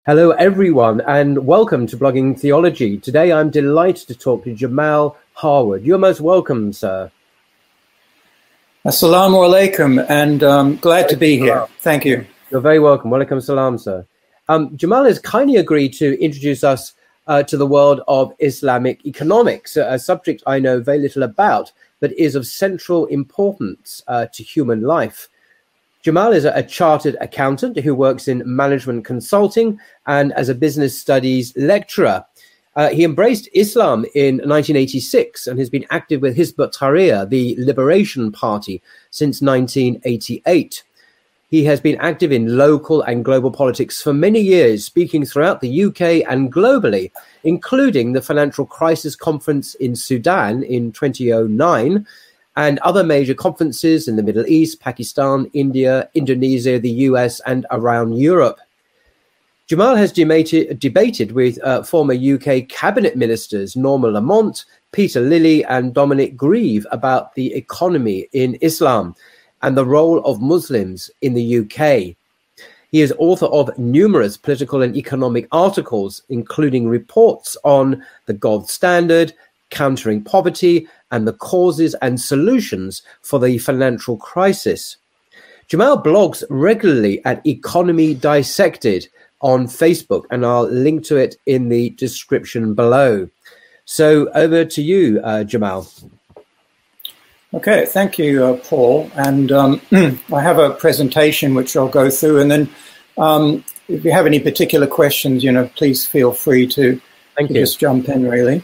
Hello, everyone, and welcome to Blogging Theology. Today, I'm delighted to talk to Jamal Harwood. You're most welcome, sir. Assalamu alaikum, and glad to be here. Thank you. You're very welcome. Walaikum salam, sir. Jamal has kindly agreed to introduce us to the world of Islamic economics, a subject I know very little about, but is of central importance to human life. Jamal is a chartered accountant who works in management consulting and as a business studies lecturer. He embraced Islam in 1986 and has been active with Hizb ut-Tahrir, the Liberation Party, since 1988. He has been active in local and global politics for many years, speaking throughout the UK and globally, including the Financial Crisis Conference in Sudan in 2009, and other major conferences in the Middle East, Pakistan, India, Indonesia, the US, and around Europe. Jamal has debated with former UK cabinet ministers Norma Lamont, Peter Lilly, and Dominic Grieve about the economy in Islam and the role of Muslims in the UK. He is author of numerous political and economic articles, including reports on the gold standard, countering poverty, and the causes and solutions for the financial crisis. Jamal blogs regularly at Economy Dissected on Facebook, and I'll link to it in the description below. So over to you, Jamal. Okay, thank you, Paul. And I have a presentation which I'll go through, and then if you have any particular questions, please feel free to just jump in, really.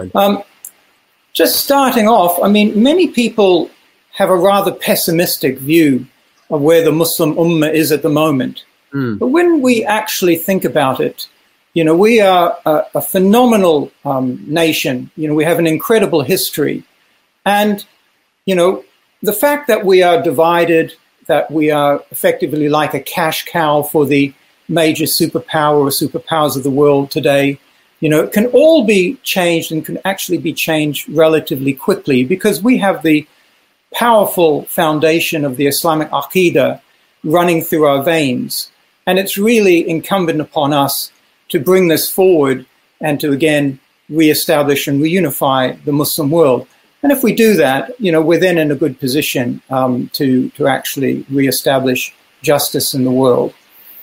Just starting off, many people have a rather pessimistic view of where the Muslim Ummah is at the moment. But when we actually think about it, we are a phenomenal nation. We have an incredible history. And, the fact that we are divided, that we are effectively like a cash cow for the major superpower or superpowers of the world today, it can all be changed and can actually be changed relatively quickly because we have the powerful foundation of the Islamic Aqidah running through our veins. And it's really incumbent upon us to bring this forward and to, again, reestablish and reunify the Muslim world. And if we do that, we're then in a good position to actually reestablish justice in the world.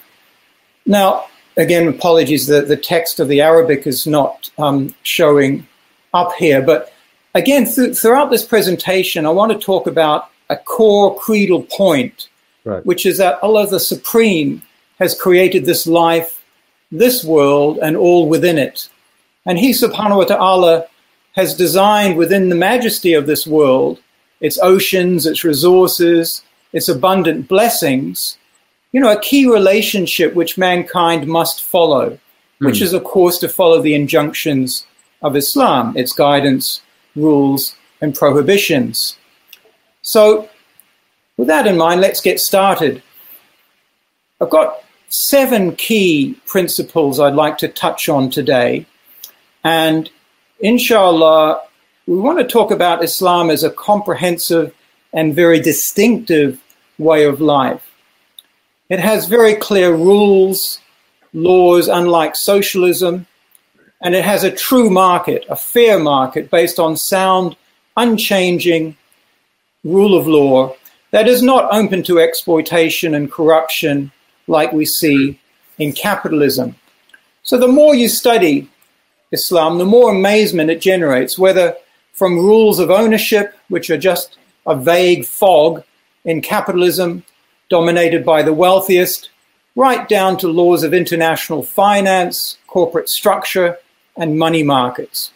Now, again, apologies, the text of the Arabic is not showing up here. But again, throughout this presentation, I want to talk about a core creedal point, which is that Allah the Supreme has created this life, this world, and all within it. And He, subhanahu wa ta'ala, has designed within the majesty of this world, its oceans, its resources, its abundant blessings, a key relationship which mankind must follow, which is, of course, to follow the injunctions of Islam, its guidance, rules, and prohibitions. So, with that in mind, let's get started. I've got 7 key principles I'd like to touch on today. And inshallah, we want to talk about Islam as a comprehensive and very distinctive way of life. It has very clear rules, laws, unlike socialism, and it has a true market, a fair market based on sound, unchanging rule of law that is not open to exploitation and corruption like we see in capitalism. So the more you study Islam, the more amazement it generates, whether from rules of ownership, which are just a vague fog in capitalism, dominated by the wealthiest, right down to laws of international finance, corporate structure, and money markets.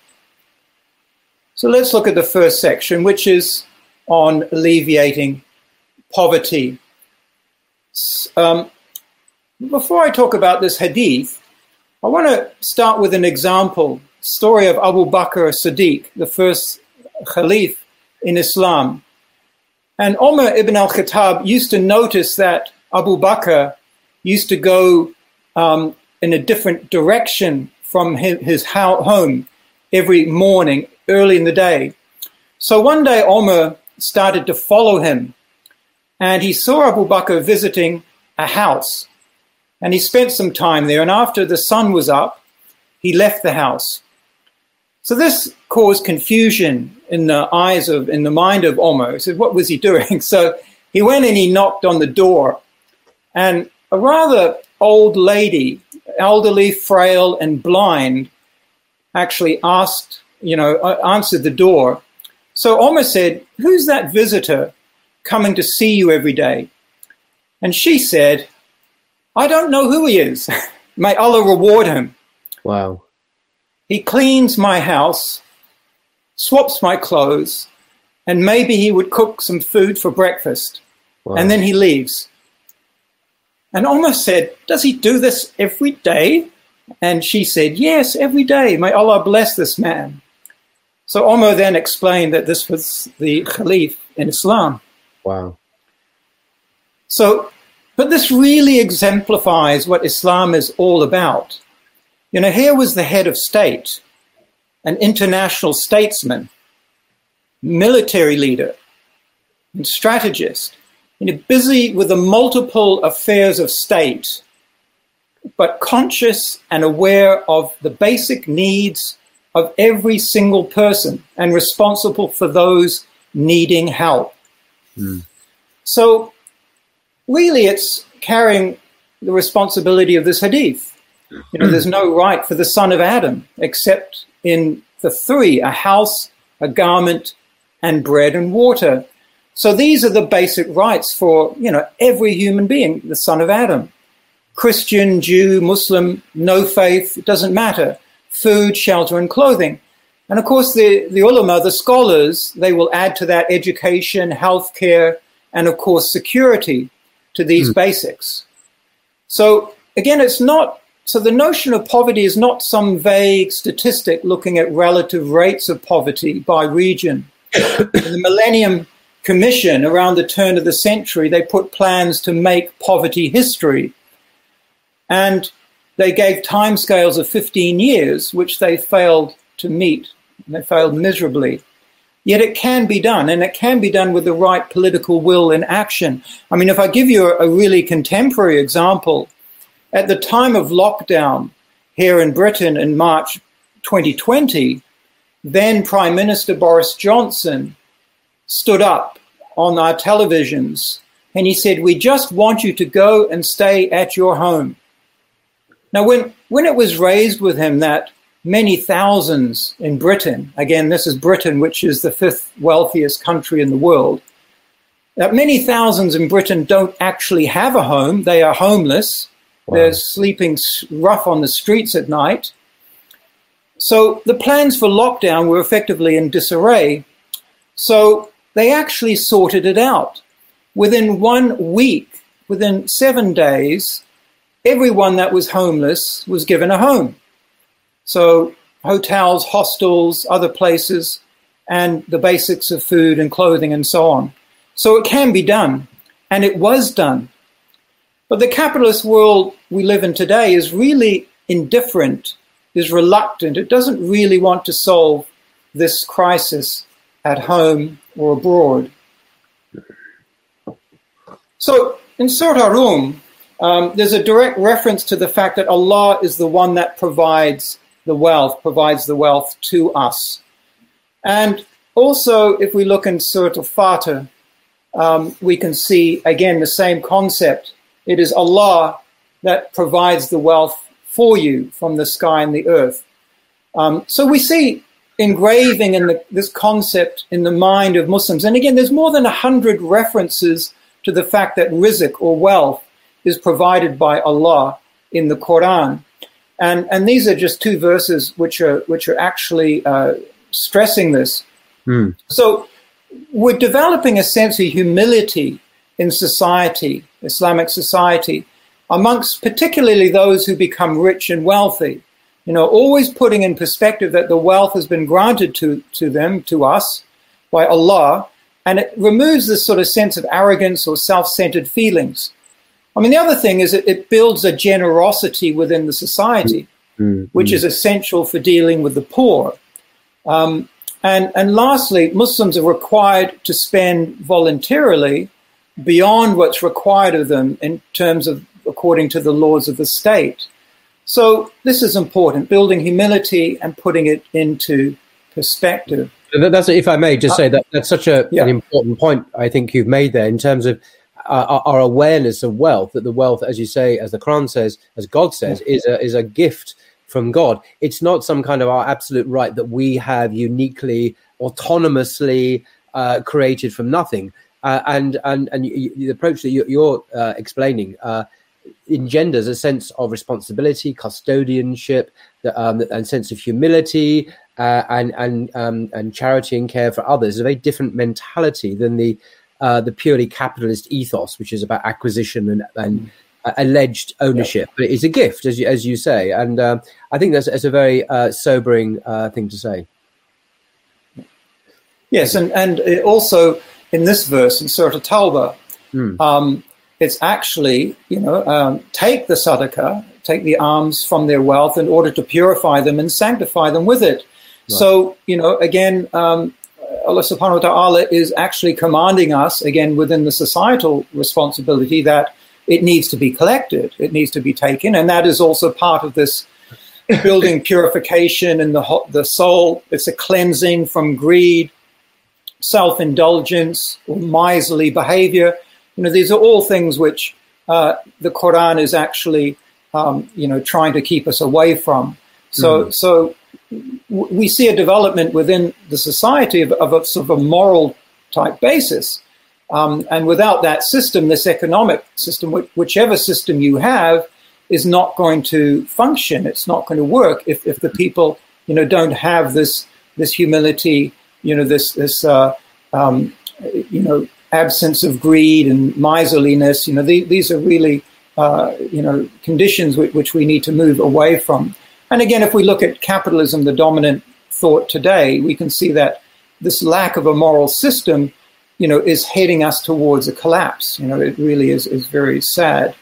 So let's look at the first section, which is on alleviating poverty. Before I talk about this hadith, I want to start with an example, story of Abu Bakr as-Siddiq, the first Khalif in Islam. And Umar ibn al-Khattab used to notice that Abu Bakr used to go in a different direction from his home every morning, early in the day. So one day Umar started to follow him, and he saw Abu Bakr visiting a house. And he spent some time there. And after the sun was up, he left the house. So this caused confusion in the mind of Omar. He said, what was he doing? So he went and he knocked on the door. And a rather old lady, elderly, frail, and blind, actually answered the door. So Omar said, who's that visitor coming to see you every day? And she said, I don't know who he is. May Allah reward him. Wow. He cleans my house, swaps my clothes, and maybe he would cook some food for breakfast. Wow. And then he leaves. And Omar said, does he do this every day? And she said, yes, every day. May Allah bless this man. So Omar then explained that this was the Khalif in Islam. Wow. So, but this really exemplifies what Islam is all about. Here was the head of state, an international statesman, military leader, and strategist, busy with the multiple affairs of state, but conscious and aware of the basic needs of every single person and responsible for those needing help. So really it's carrying the responsibility of this hadith. There's no right for the son of Adam except in the three: a house, a garment, and bread and water. So these are the basic rights for, every human being, the son of Adam. Christian, Jew, Muslim, no faith, it doesn't matter. Food, shelter, and clothing. And of course, the ulama, the scholars, they will add to that education, healthcare, and of course, security to these basics. So again, so the notion of poverty is not some vague statistic looking at relative rates of poverty by region. The Millennium Commission, around the turn of the century, they put plans to make poverty history. And they gave timescales of 15 years, which they failed to meet. They failed miserably. Yet it can be done, and it can be done with the right political will and action. I mean, if I give you a really contemporary example, at the time of lockdown here in Britain in March 2020, then Prime Minister Boris Johnson stood up on our televisions and he said, we just want you to go and stay at your home. Now, when it was raised with him that many thousands in Britain, again, this is Britain, which is the fifth wealthiest country in the world, that many thousands in Britain don't actually have a home. They are homeless. Wow. They're sleeping rough on the streets at night. So the plans for lockdown were effectively in disarray. So they actually sorted it out. Within 1 week, within 7 days, everyone that was homeless was given a home. So hotels, hostels, other places, and the basics of food and clothing and so on. So it can be done, and it was done. But the capitalist world we live in today is really indifferent, is reluctant. It doesn't really want to solve this crisis at home or abroad. So in Surah Rum, there's a direct reference to the fact that Allah is the one that provides the wealth to us. And also, if we look in Surah Al-Fatih, we can see, again, the same concept. It is Allah that provides the wealth for you from the sky and the earth. So we see engraving in this concept in the mind of Muslims. And again, there's more than 100 references to the fact that rizq, or wealth, is provided by Allah in the Quran. And these are just 2 verses which are actually stressing this. So we're developing a sense of humility in society, Islamic society, amongst particularly those who become rich and wealthy. Always putting in perspective that the wealth has been granted to them, to us, by Allah, and it removes this sort of sense of arrogance or self-centered feelings. I mean, the other thing is it builds a generosity within the society, which is essential for dealing with the poor. And lastly, Muslims are required to spend voluntarily beyond what's required of them in terms of according to the laws of the state. So this is important, building humility and putting it into perspective. That's, if I may just say, that's such an important point I think you've made there in terms of our awareness of wealth, that the wealth, as you say, as the Quran says, as God says, is a gift from God. It's not some kind of our absolute right that we have uniquely, autonomously created from nothing. And the approach that you're explaining engenders a sense of responsibility, custodianship, and sense of humility, and charity and care for others. It's a very different mentality than the purely capitalist ethos, which is about acquisition and alleged ownership. But it is a gift, as you say, and I think that's a very sobering thing to say. Yes, and also in this verse in Surah At-Tawbah, it's actually, take the sadaqah, take the alms from their wealth in order to purify them and sanctify them with it. Right. So, again, Allah subhanahu wa ta'ala is actually commanding us, again, within the societal responsibility, that it needs to be collected, it needs to be taken, and that is also part of this building purification in the soul. It's a cleansing from greed, self-indulgence, or miserly behavior. These are all things which the Quran is actually, trying to keep us away from. So we see a development within the society of a sort of a moral type basis. And without that system, this economic system, whichever system you have, is not going to function. It's not going to work if the people, don't have this humility, this absence of greed and miserliness. These are really, conditions which we need to move away from. And again, if we look at capitalism, the dominant thought today, we can see that this lack of a moral system, is heading us towards a collapse. It really is very sad.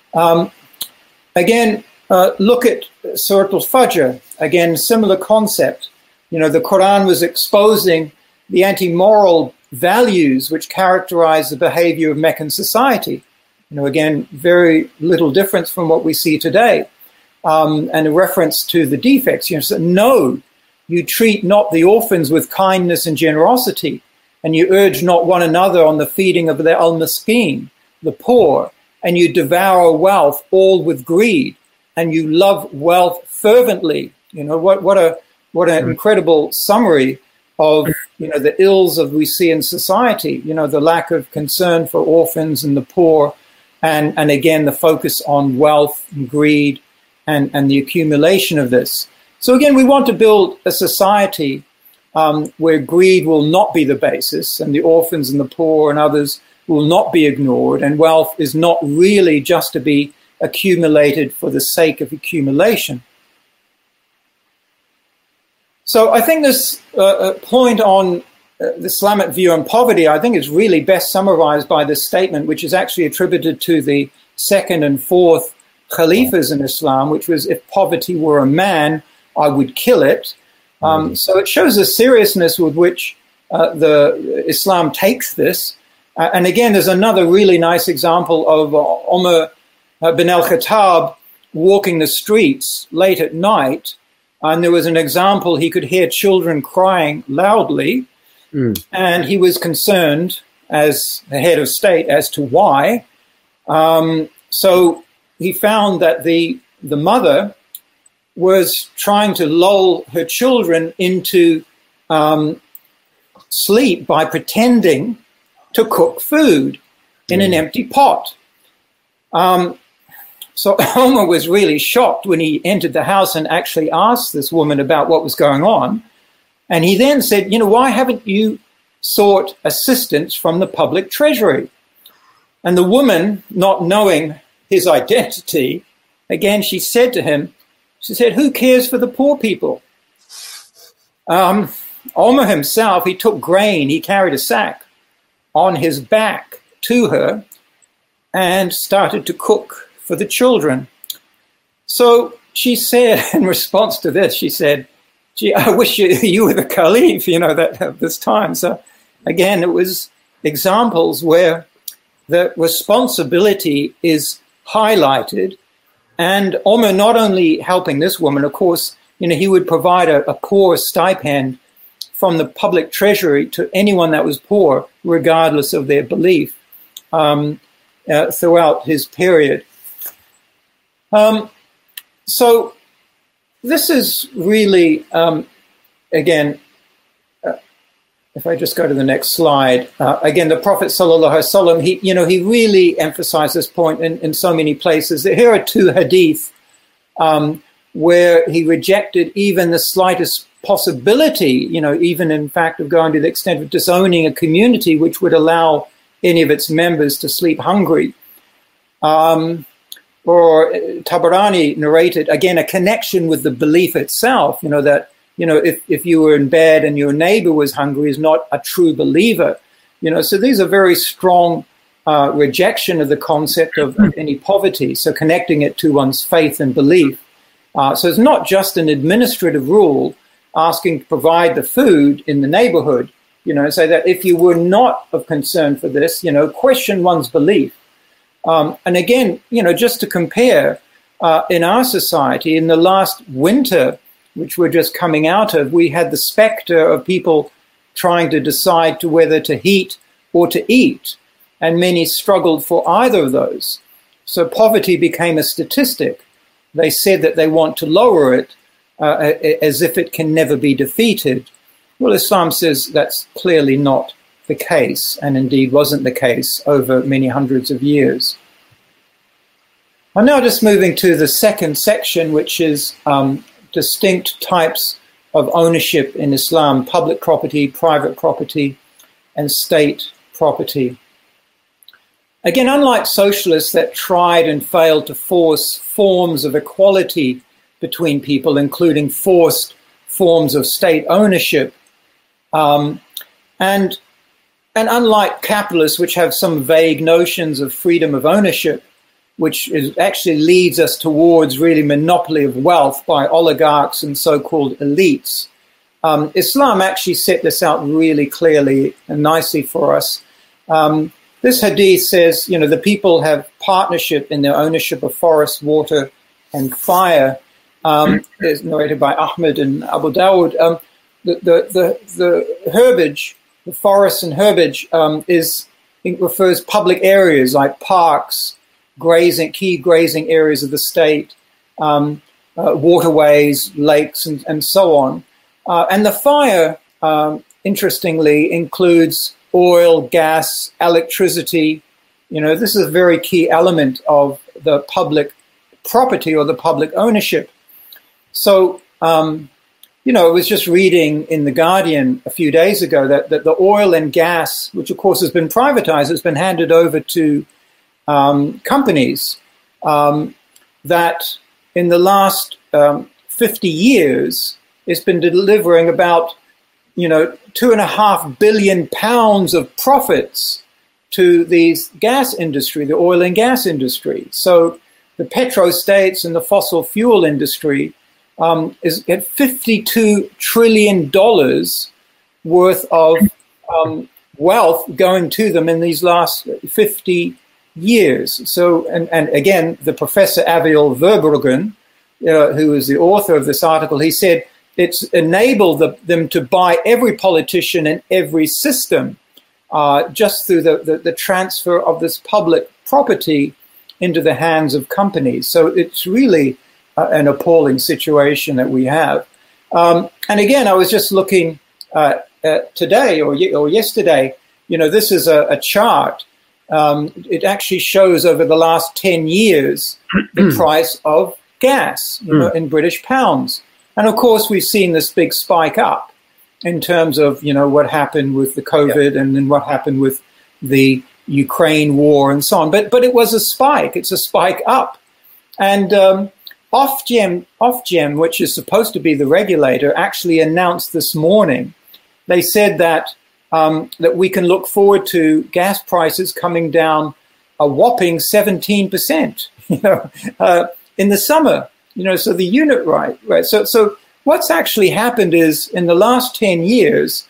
Again, look at Surah Al-Fajr. Again, similar concept. The Quran was exposing the anti-moral values which characterize the behavior of Meccan society. Again, very little difference from what we see today. And a reference to the defects. So, no, you treat not the orphans with kindness and generosity, and you urge not one another on the feeding of the al-miskin, the poor, and you devour wealth all with greed, and you love wealth fervently. What an incredible summary of the ills of we see in society. The lack of concern for orphans and the poor, and again the focus on wealth and greed. And the accumulation of this. So again, we want to build a society where greed will not be the basis, and the orphans and the poor and others will not be ignored, and wealth is not really just to be accumulated for the sake of accumulation. So I think this point on the Islamic view on poverty, I think is really best summarized by this statement, which is actually attributed to the second and fourth Khalifas in Islam, which was, if poverty were a man, I would kill it. So it shows the seriousness with which the Islam takes this. And again, there's another really nice example of Umar bin al-Khattab walking the streets late at night. And there was an example, he could hear children crying loudly. And he was concerned as the head of state as to why. So he found that the mother was trying to lull her children into sleep by pretending to cook food in an empty pot. So Omar was really shocked when he entered the house and actually asked this woman about what was going on. And he then said, why haven't you sought assistance from the public treasury? And the woman, not knowing his identity, again, she said to him, who cares for the poor people? Omar himself, he took grain, he carried a sack on his back to her and started to cook for the children. So she said, in response to this, she said, gee, I wish you were the Caliph, that this time. So again, it was examples where the responsibility is highlighted. And Umar not only helping this woman, of course, he would provide a poor stipend from the public treasury to anyone that was poor, regardless of their belief, throughout his period. So this is really, again, if I just go to the next slide, again, the Prophet sallallahu alaihi wasallam, he really emphasized this point in so many places. Here are two hadith where he rejected even the slightest possibility, even in fact of going to the extent of disowning a community which would allow any of its members to sleep hungry. Or Tabarani narrated, again, a connection with the belief itself, that, if you were in bed and your neighbor was hungry is not a true believer. So these are very strong rejection of the concept of any poverty, so connecting it to one's faith and belief. So it's not just an administrative rule asking to provide the food in the neighborhood, so that if you were not of concern for this, question one's belief. And again, just to compare, in our society, in the last winter, which we're just coming out of, we had the specter of people trying to decide to whether to heat or to eat. And many struggled for either of those. So poverty became a statistic. They said that they want to lower it as if it can never be defeated. Well, Islam says that's clearly not the case, and indeed wasn't the case over many hundreds of years. I'm now just moving to the second section, which is distinct types of ownership in Islam: public property, private property, and state property. Again, unlike socialists that tried and failed to force forms of equality between people, including forced forms of state ownership, and unlike capitalists, which have some vague notions of freedom of ownership, which actually leads us towards really monopoly of wealth by oligarchs and so-called elites, Islam actually set this out really clearly and nicely for us. This hadith says, the people have partnership in their ownership of forest, water, and fire. It's narrated by Ahmed and Abu Dawud. The herbage, the forest and herbage, refers public areas like parks, key grazing areas of the state, waterways, lakes, and so on. And the fire, interestingly, includes oil, gas, electricity. This is a very key element of the public property or the public ownership. So, I was just reading in The Guardian a few days ago that the oil and gas, which of course has been privatized, has been handed over to companies that in the last 50 years, it's been delivering about 2.5 billion pounds of profits to the gas industry, the oil and gas industry. So the petrostates and the fossil fuel industry is at $52 trillion worth of wealth going to them in these last 50 years. So, and again, the Professor Aviel Verbruggen, who is the author of this article, he said, it's enabled them to buy every politician and every system just through the transfer of this public property into the hands of companies. So it's really an appalling situation that we have. And again, I was just looking today or yesterday, this is a chart. It actually shows over the last 10 years the price of gas in British pounds. And of course, we've seen this big spike up in terms of, what happened with the COVID and then what happened with the Ukraine war and so on. But it was a spike. It's a spike up. And Ofgem, which is supposed to be the regulator, actually announced this morning. They said that we can look forward to gas prices coming down a whopping 17%, in the summer. So the unit right. So what's actually happened is in the last 10 years,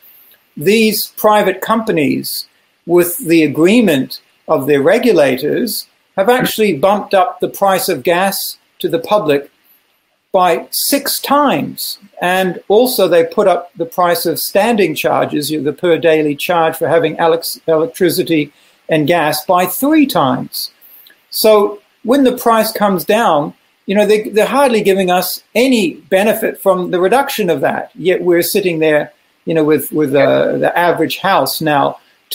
these private companies, with the agreement of their regulators, have actually bumped up the price of gas to the public by 6 times. And also they put up the price of standing charges, the per daily charge for having electricity and gas, by 3 times. So when the price comes down, they're hardly giving us any benefit from the reduction of that. Yet we're sitting there, with the average house now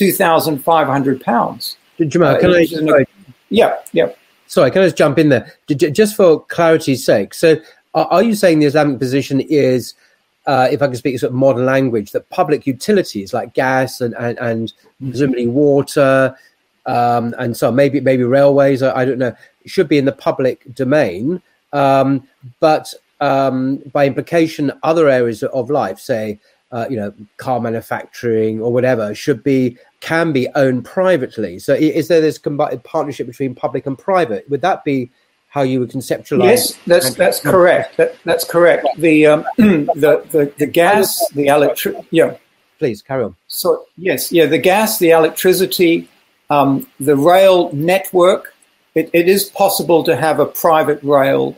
£2,500. Jamal, can I? Yeah. Sorry, can I just jump in there? Just for clarity's sake. So are you saying the Islamic position is, if I can speak sort of modern language, that public utilities like gas and presumably water and so on, maybe railways, I don't know, should be in the public domain, but by implication, other areas of life, say, car manufacturing or whatever, can be owned privately. So is there this partnership between public and private? Would that be how you would conceptualize? Yes, that's correct. That's correct. The gas, the electricity. Yeah. Please carry on. So yes, the gas, the electricity, the rail network. It is possible to have a private rail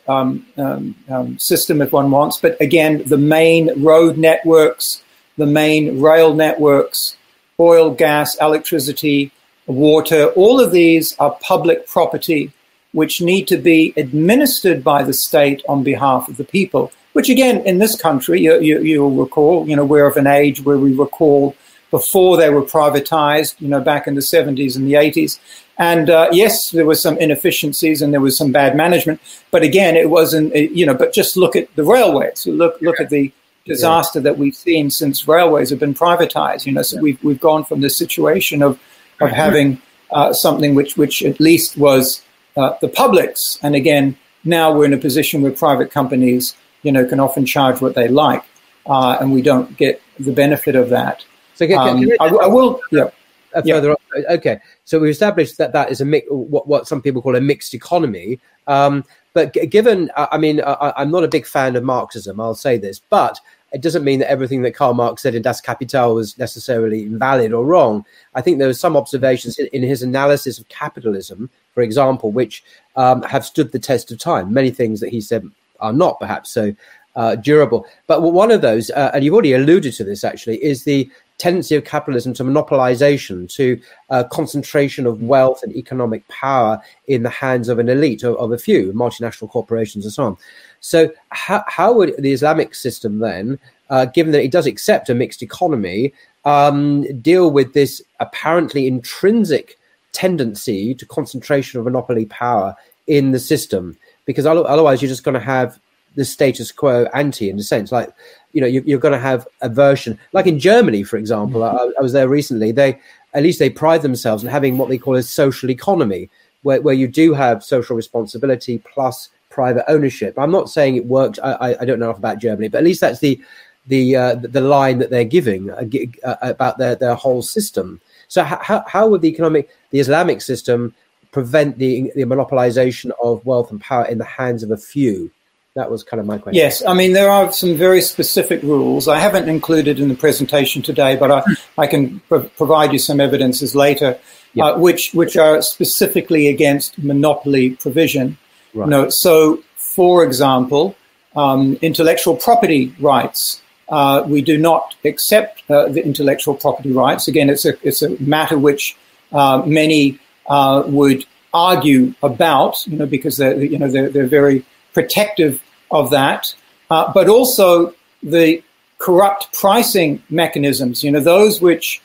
system if one wants, but again, the main road networks, the main rail networks, oil, gas, electricity, water, all of these are public property which need to be administered by the state on behalf of the people, which again, in this country, you'll recall, we're of an age where we recall before they were privatized, back in the 70s and the 80s. And yes, there were some inefficiencies and there was some bad management. But again, it wasn't, but just look at the railways. Look at the disaster that we've seen since railways have been privatized. So we've gone from the situation of having something which at least was the public's. And again, now we're in a position where private companies, can often charge what they like. And we don't get the benefit of that. So I will, yeah. Further on. Okay, so we've established that is what some people call a mixed economy. But given, I'm not a big fan of Marxism, I'll say this, but it doesn't mean that everything that Karl Marx said in Das Kapital was necessarily invalid or wrong. I think there were some observations in his analysis of capitalism, for example, which have stood the test of time. Many things that he said are not perhaps so durable. But one of those, and you've already alluded to this actually, is the tendency of capitalism to monopolization, to concentration of wealth and economic power in the hands of an elite, of a few multinational corporations and so on. So how would the Islamic system then, given that it does accept a mixed economy, deal with this apparently intrinsic tendency to concentration of monopoly power in the system? Because otherwise you're just going to have the status quo ante, in a sense, like, you're going to have a version, like in Germany, for example. I was there recently. They pride themselves on having what they call a social economy, where you do have social responsibility plus private ownership. I'm not saying it works. I don't know enough about Germany, but at least that's the line that they're giving about their whole system. So how would the Islamic system prevent the monopolization of wealth and power in the hands of a few? That was kind of my question. Yes, there are some very specific rules. I haven't included in the presentation today, but I can provide you some evidences later, which are specifically against monopoly provision. Right. So, for example, intellectual property rights. We do not accept the intellectual property rights. Again, it's a matter which many would argue about, because they're very protective of that, but also the corrupt pricing mechanisms, those which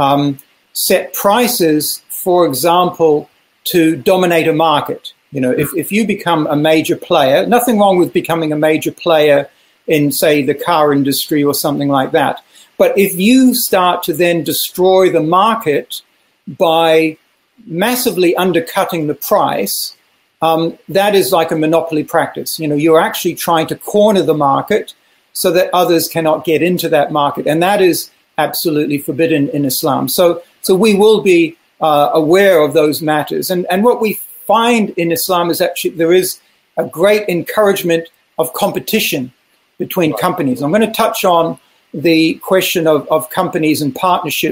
set prices, for example, to dominate a market. If you become a major player, nothing wrong with becoming a major player in, say, the car industry or something like that. But if you start to then destroy the market by massively undercutting the price, that is like a monopoly practice. You're actually trying to corner the market so that others cannot get into that market. And that is absolutely forbidden in Islam. So we will be aware of those matters. And what we find in Islam is actually there is a great encouragement of competition between companies. I'm going to touch on the question of companies and partnerships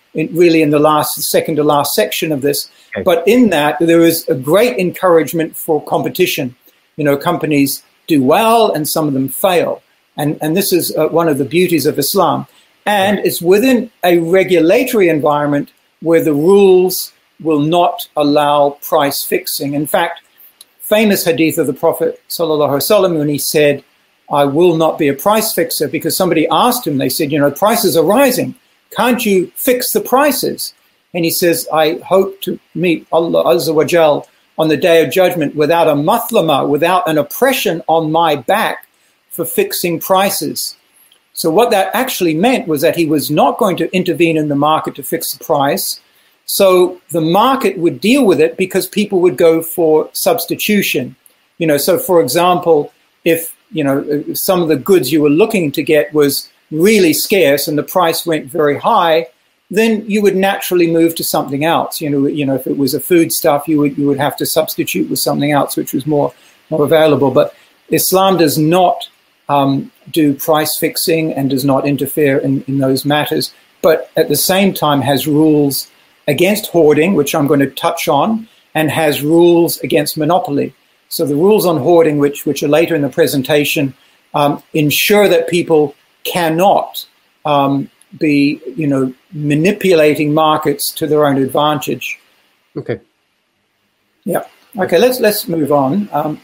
really in the second to last section of this. Okay. But in that, there is a great encouragement for competition. Companies do well and some of them fail. And this is one of the beauties of Islam. And it's within a regulatory environment where the rules will not allow price fixing. In fact, famous hadith of the Prophet ﷺ when he said, I will not be a price fixer, because somebody asked him, they said, prices are rising. Can't you fix the prices? And he says, I hope to meet Allah Azza wa Jal on the Day of Judgment without a mathlama, without an oppression on my back for fixing prices. So what that actually meant was that he was not going to intervene in the market to fix the price. So the market would deal with it because people would go for substitution. So for example, if some of the goods you were looking to get was really scarce and the price went very high, then you would naturally move to something else. If it was a food stuff, you would have to substitute with something else which was more available. But Islam does not do price fixing and does not interfere in those matters, but at the same time has rules against hoarding, which I'm going to touch on, and has rules against monopoly. So the rules on hoarding, which are later in the presentation, ensure that people cannot be, manipulating markets to their own advantage. Okay. Yeah. Okay. Let's move on.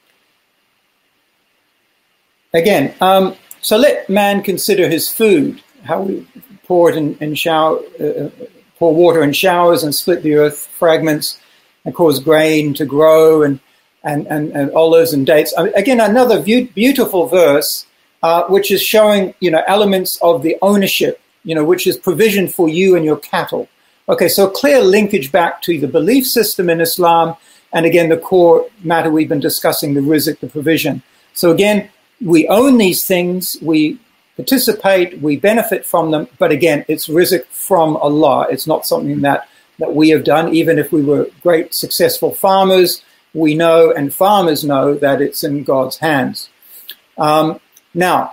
Again, so let man consider his food, how we pour water in showers and split the earth fragments and cause grain to grow and olives and dates. Again, another beautiful verse, which is showing, elements of the ownership, which is provision for you and your cattle. Okay, so a clear linkage back to the belief system in Islam. And again, the core matter we've been discussing, the rizq, the provision. So again, we own these things, we participate, we benefit from them, but again, it's rizq from Allah. It's not something that we have done. Even if we were great, successful farmers, we know, and farmers know, that it's in God's hands. Now,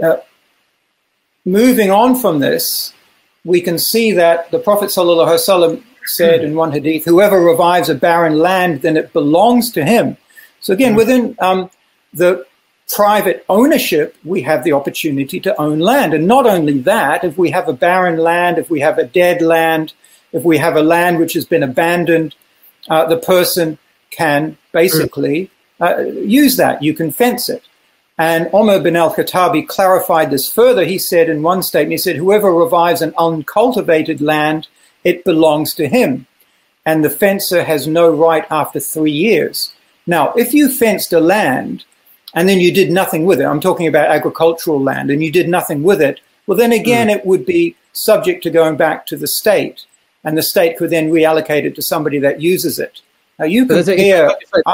moving on from this, we can see that the Prophet ﷺ said in one hadith, whoever revives a barren land, then it belongs to him. So again, within the private ownership, we have the opportunity to own land. And not only that, if we have a barren land, if we have a dead land, if we have a land which has been abandoned, the person can basically use that. You can fence it. And Umar bin al-Khattabi clarified this further. He said in one statement, he said, whoever revives an uncultivated land, it belongs to him. And the fencer has no right after 3 years. Now, if you fenced a land and then you did nothing with it, I'm talking about agricultural land, and you did nothing with it, well, then again, it would be subject to going back to the state, and the state could then reallocate it to somebody that uses it. Now, you compare...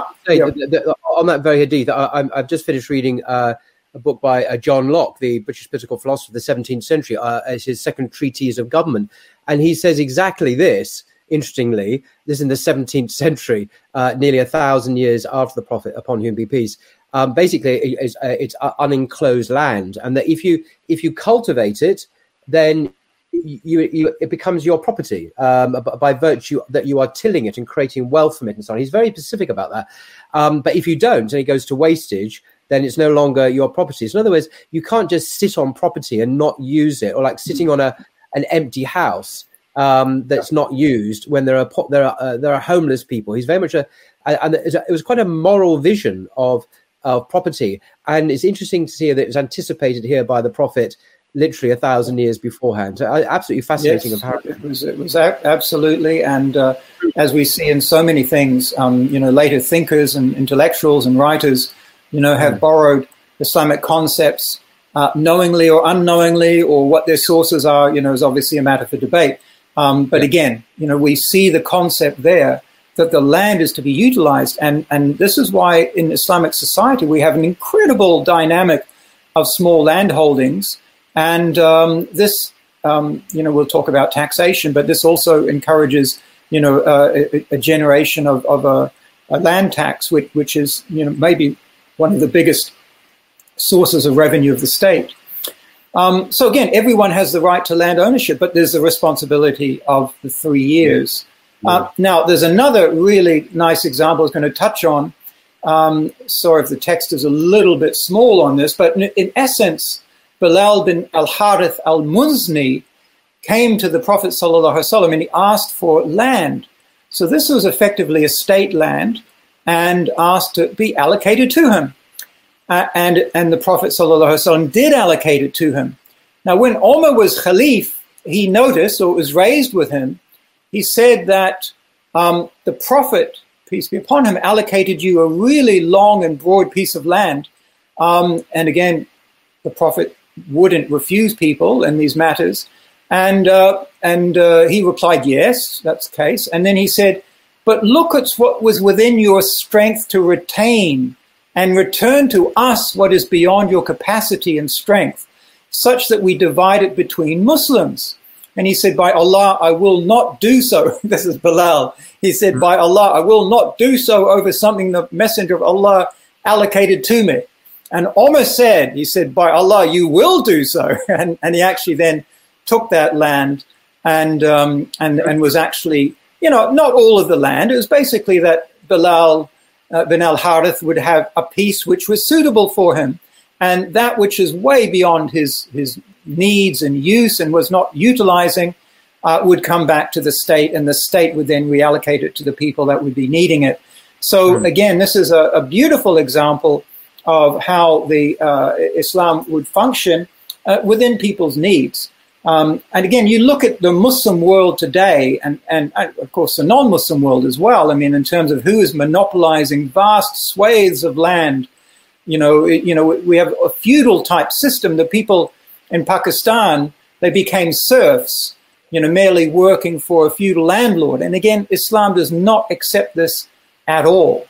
on that very hadith, I've just finished reading a book by John Locke, the British political philosopher of the 17th century, as his second treatise of government. And he says exactly this, interestingly, this in the 17th century, nearly 1,000 years after the Prophet, upon whom be peace. Basically, it's unenclosed land, and that if you cultivate it, then it becomes your property by virtue that you are tilling it and creating wealth from it and so on. He's very specific about that. But if you don't, and it goes to wastage, then it's no longer your property. So in other words, you can't just sit on property and not use it, or like sitting on an empty house that's not used when there are homeless people. He's very much it was quite a moral vision of property, and it's interesting to see that it was anticipated here by the Prophet literally 1,000 years beforehand. So absolutely fascinating. Yes, it was absolutely, and as we see in so many things, later thinkers and intellectuals and writers, have borrowed Islamic concepts knowingly or unknowingly, or what their sources are, is obviously a matter for debate. But again, we see the concept there that the land is to be utilized. And this is why in Islamic society, we have an incredible dynamic of small land holdings. And this, we'll talk about taxation, but this also encourages, a generation of a land tax, which is, maybe one of the biggest sources of revenue of the state. So again, everyone has the right to land ownership, but there's the responsibility of the 3 years. Now, there's another really nice example I was going to touch on. Sorry if the text is a little bit small on this, but in essence, Bilal bin al-Harith al-Muzni came to the Prophet ﷺ and he asked for land. So this was effectively a state land and asked to be allocated to him. And the Prophet ﷺ did allocate it to him. Now, when Umar was Khalif, he noticed, or it was raised with him, he said that the Prophet, peace be upon him, allocated you a really long and broad piece of land. And again, the Prophet wouldn't refuse people in these matters. And he replied, yes, that's the case. And then he said, but look at what was within your strength to retain and return to us what is beyond your capacity and strength, such that we divide it between Muslims. And he said, by Allah, I will not do so. This is Bilal. He said, by Allah, I will not do so over something the Messenger of Allah allocated to me. And Umar said, he said, by Allah, you will do so. And he actually then took that land and was actually, not all of the land. It was basically that Bilal bin al-Harith would have a piece which was suitable for him. And that which is way beyond his needs and use and was not utilizing would come back to the state, and the state would then reallocate it to the people that would be needing it. So again, this is a beautiful example of how the Islam would function within people's needs. And again, you look at the Muslim world today, and of course the non-Muslim world as well. I mean, in terms of who is monopolizing vast swathes of land. We have a feudal type system. The people in Pakistan, they became serfs, merely working for a feudal landlord. And again, Islam does not accept this at all.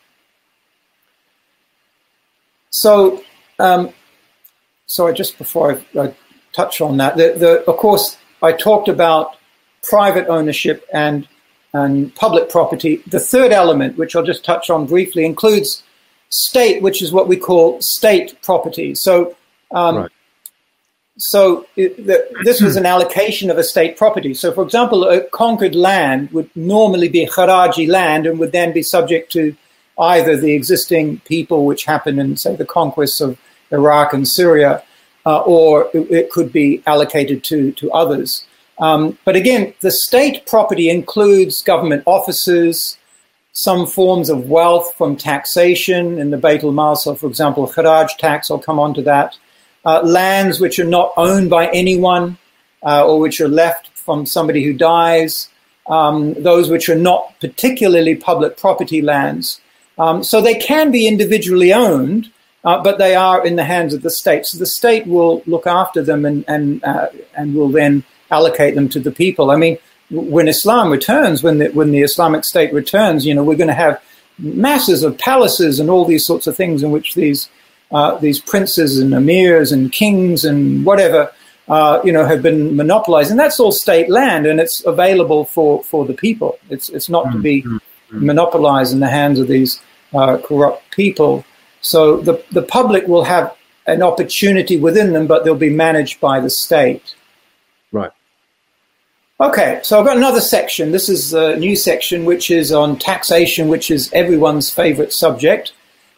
So, sorry, just before I touch on that, of course, I talked about private ownership and public property. The third element, which I'll just touch on briefly, includes state, which is what we call state property. So, right. This was an allocation of a state property. So, for example, a conquered land would normally be kharaji land and would then be subject to either the existing people, which happened in, say, the conquests of Iraq and Syria, or it could be allocated to others. But again, the state property includes government offices, some forms of wealth from taxation in the Bayt al-Mal. So, for example, Kharaj tax, I'll come on to that. Lands which are not owned by anyone or which are left from somebody who dies. Those which are not particularly public property lands. So they can be individually owned, but they are in the hands of the state. So the state will look after them and will then allocate them to the people. I mean, when Islam returns, when the Islamic State returns, we're going to have masses of palaces and all these sorts of things in which these princes and emirs and kings and whatever, have been monopolized. And that's all state land, and it's available for the people. It's not to be monopolized in the hands of these corrupt people. So the public will have an opportunity within them, but they'll be managed by the state. Right. Okay, so I've got another section. This is a new section, which is on taxation, which is everyone's favorite subject.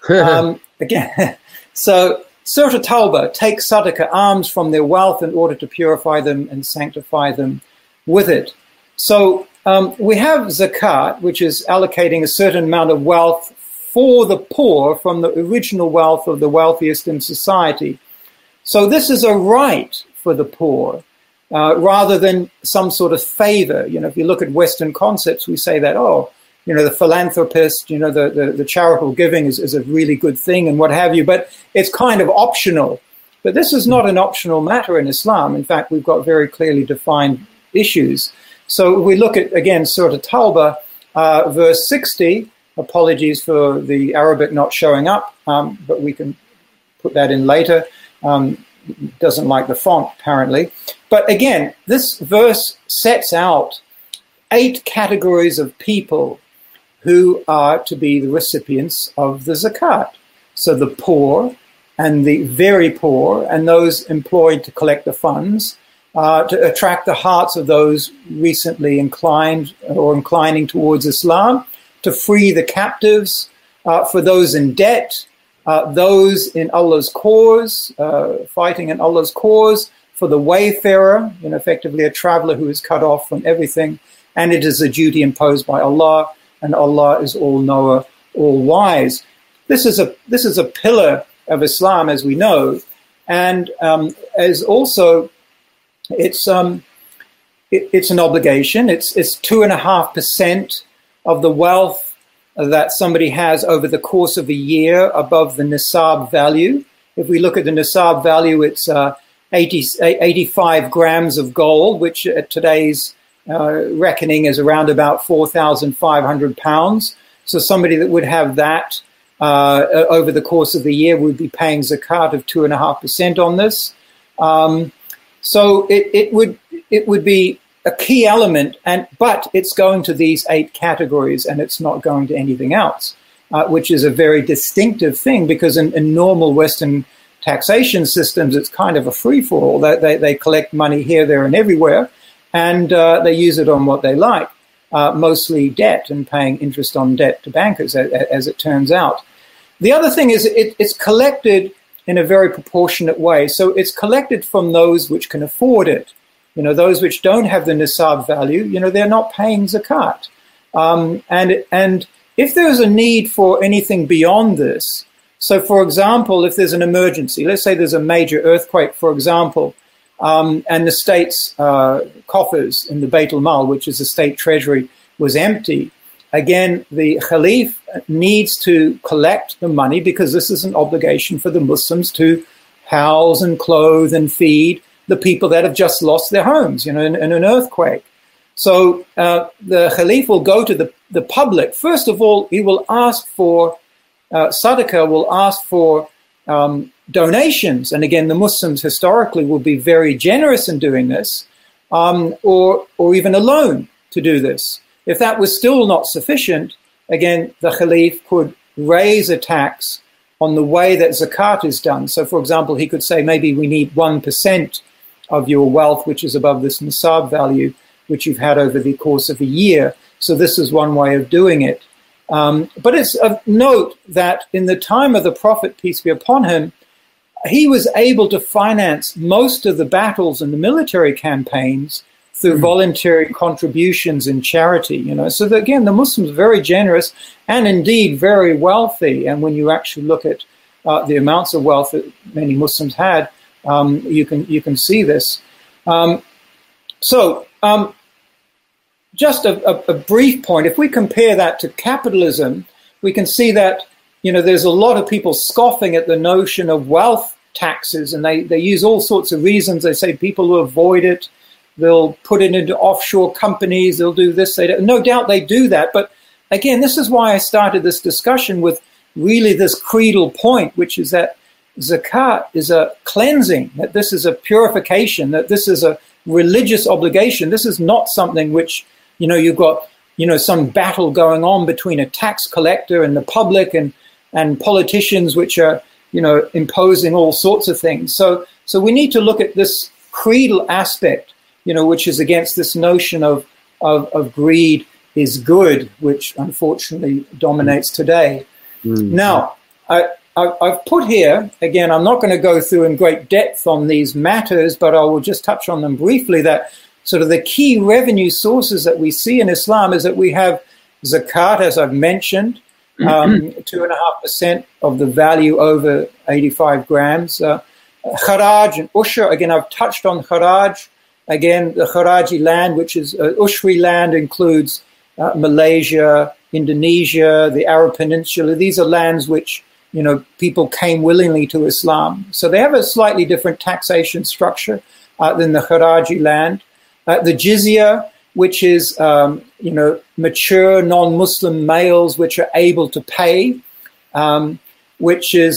Again, so Surah Tawbah, take sadaqah, alms from their wealth in order to purify them and sanctify them with it. So we have zakat, which is allocating a certain amount of wealth for the poor from the original wealth of the wealthiest in society. So this is a right for the poor. Rather than some sort of favor. If you look at Western concepts, we say that, the philanthropist, the charitable giving is a really good thing and what have you, but it's kind of optional. But this is not an optional matter in Islam. In fact, we've got very clearly defined issues. So we look at, again, Surah Tawbah, verse 60, apologies for the Arabic not showing up, but we can put that in later. Doesn't like the font, apparently. But again, this verse sets out 8 categories of people who are to be the recipients of the zakat. So the poor, and the very poor and those employed to collect the funds, to attract the hearts of those recently inclined or inclining towards Islam, to free the captives, for those in debt, those in Allah's cause, fighting in Allah's cause, for the wayfarer, effectively a traveler who is cut off from everything. And it is a duty imposed by Allah, and Allah is all-knower, all-wise. This is a pillar of Islam, as we know, and as also it's an obligation. It's 2.5% of the wealth that somebody has over the course of a year above the nisab value. If we look at the nisab value, it's 85 grams of gold, which at today's reckoning is around about 4,500 pounds. So somebody that would have that over the course of the year would be paying zakat of 2.5% on this. So it would be a key element, but it's going to these 8 categories and it's not going to anything else, which is a very distinctive thing, because in normal Western taxation systems, it's kind of a free-for-all. They collect money here, there, and everywhere, and they use it on what they like, mostly debt and paying interest on debt to bankers, as it turns out. The other thing is it's collected in a very proportionate way. So it's collected from those which can afford it. Those which don't have the nisab value, they're not paying zakat. And if there's a need for anything beyond this, so for example, if there's an emergency, let's say there's a major earthquake, for example, and the state's coffers in the Bayt al-Mal, which is the state treasury, was empty, again, the Khalif needs to collect the money, because this is an obligation for the Muslims to house and clothe and feed the people that have just lost their homes, in an earthquake. So the Khalif will go to the public. First of all, he will ask for Sadaqah, will ask for donations. And again, the Muslims historically will be very generous in doing this, or even a loan to do this. If that was still not sufficient, again, the Khalif could raise a tax on the way that zakat is done. So, for example, he could say, maybe we need 1% of your wealth, which is above this nisab value, which you've had over the course of a year. So this is one way of doing it. But it's of note that in the time of the Prophet, peace be upon him, he was able to finance most of the battles and the military campaigns through voluntary contributions and charity, So that, again, the Muslims are very generous and indeed very wealthy. And when you actually look at the amounts of wealth that many Muslims had, you can see this. Just a brief point. If we compare that to capitalism, we can see that, there's a lot of people scoffing at the notion of wealth taxes, and they use all sorts of reasons. They say people will avoid it. They'll put it into offshore companies. They'll do this. No doubt they do that. But again, this is why I started this discussion with really this creedal point, which is that zakat is a cleansing, that this is a purification, that this is a religious obligation. This is not something which, you've got, some battle going on between a tax collector and the public and politicians which are, imposing all sorts of things. So we need to look at this creedal aspect, which is against this notion of greed is good, which unfortunately dominates today. Now, I've put here, again, I'm not going to go through in great depth on these matters, but I will just touch on them briefly, that sort of the key revenue sources that we see in Islam is that we have zakat, as I've mentioned, 2.5% of the value over 85 grams. Kharaj and Ushra, again, I've touched on Kharaj. Again, the Kharaji land, which is Ushri land, includes Malaysia, Indonesia, the Arab Peninsula. These are lands which, people came willingly to Islam. So they have a slightly different taxation structure than the Kharaji land. The jizya, which is, mature non-Muslim males which are able to pay, which is,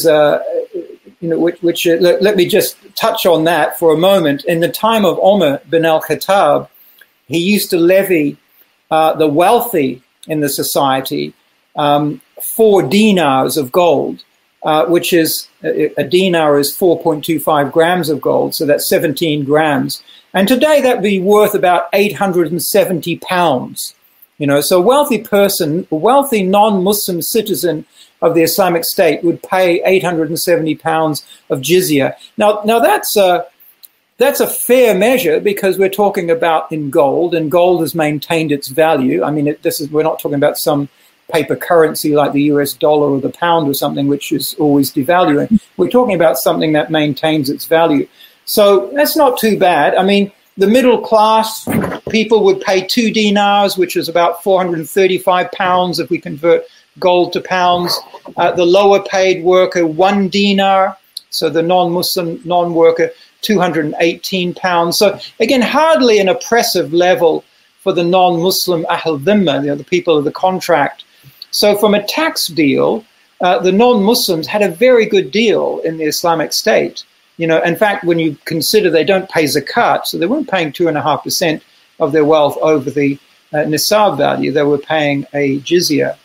let me just touch on that for a moment. In the time of Umar bin al-Khattab, he used to levy the wealthy in the society 4 dinars of gold. which is a dinar is 4.25 grams of gold, so that's 17 grams. And today that would be worth about 870 pounds. So a wealthy person, a wealthy non-Muslim citizen of the Islamic State would pay 870 pounds of jizya. Now that's a fair measure because we're talking about in gold, and gold has maintained its value. I mean, we're not talking about some paper currency like the US dollar or the pound or something, which is always devaluing. We're talking about something that maintains its value. So that's not too bad. I mean, the middle class people would pay 2 dinars, which is about 435 pounds if we convert gold to pounds. The lower paid worker, 1 dinar. So the non-Muslim, non-worker, 218 pounds. So again, hardly an oppressive level for the non-Muslim Ahl Dhimma, the people of the contract. So from a tax deal, the non-Muslims had a very good deal in the Islamic State. In fact, when you consider they don't pay zakat, so they weren't paying 2.5% of their wealth over the nisab value, they were paying a jizya.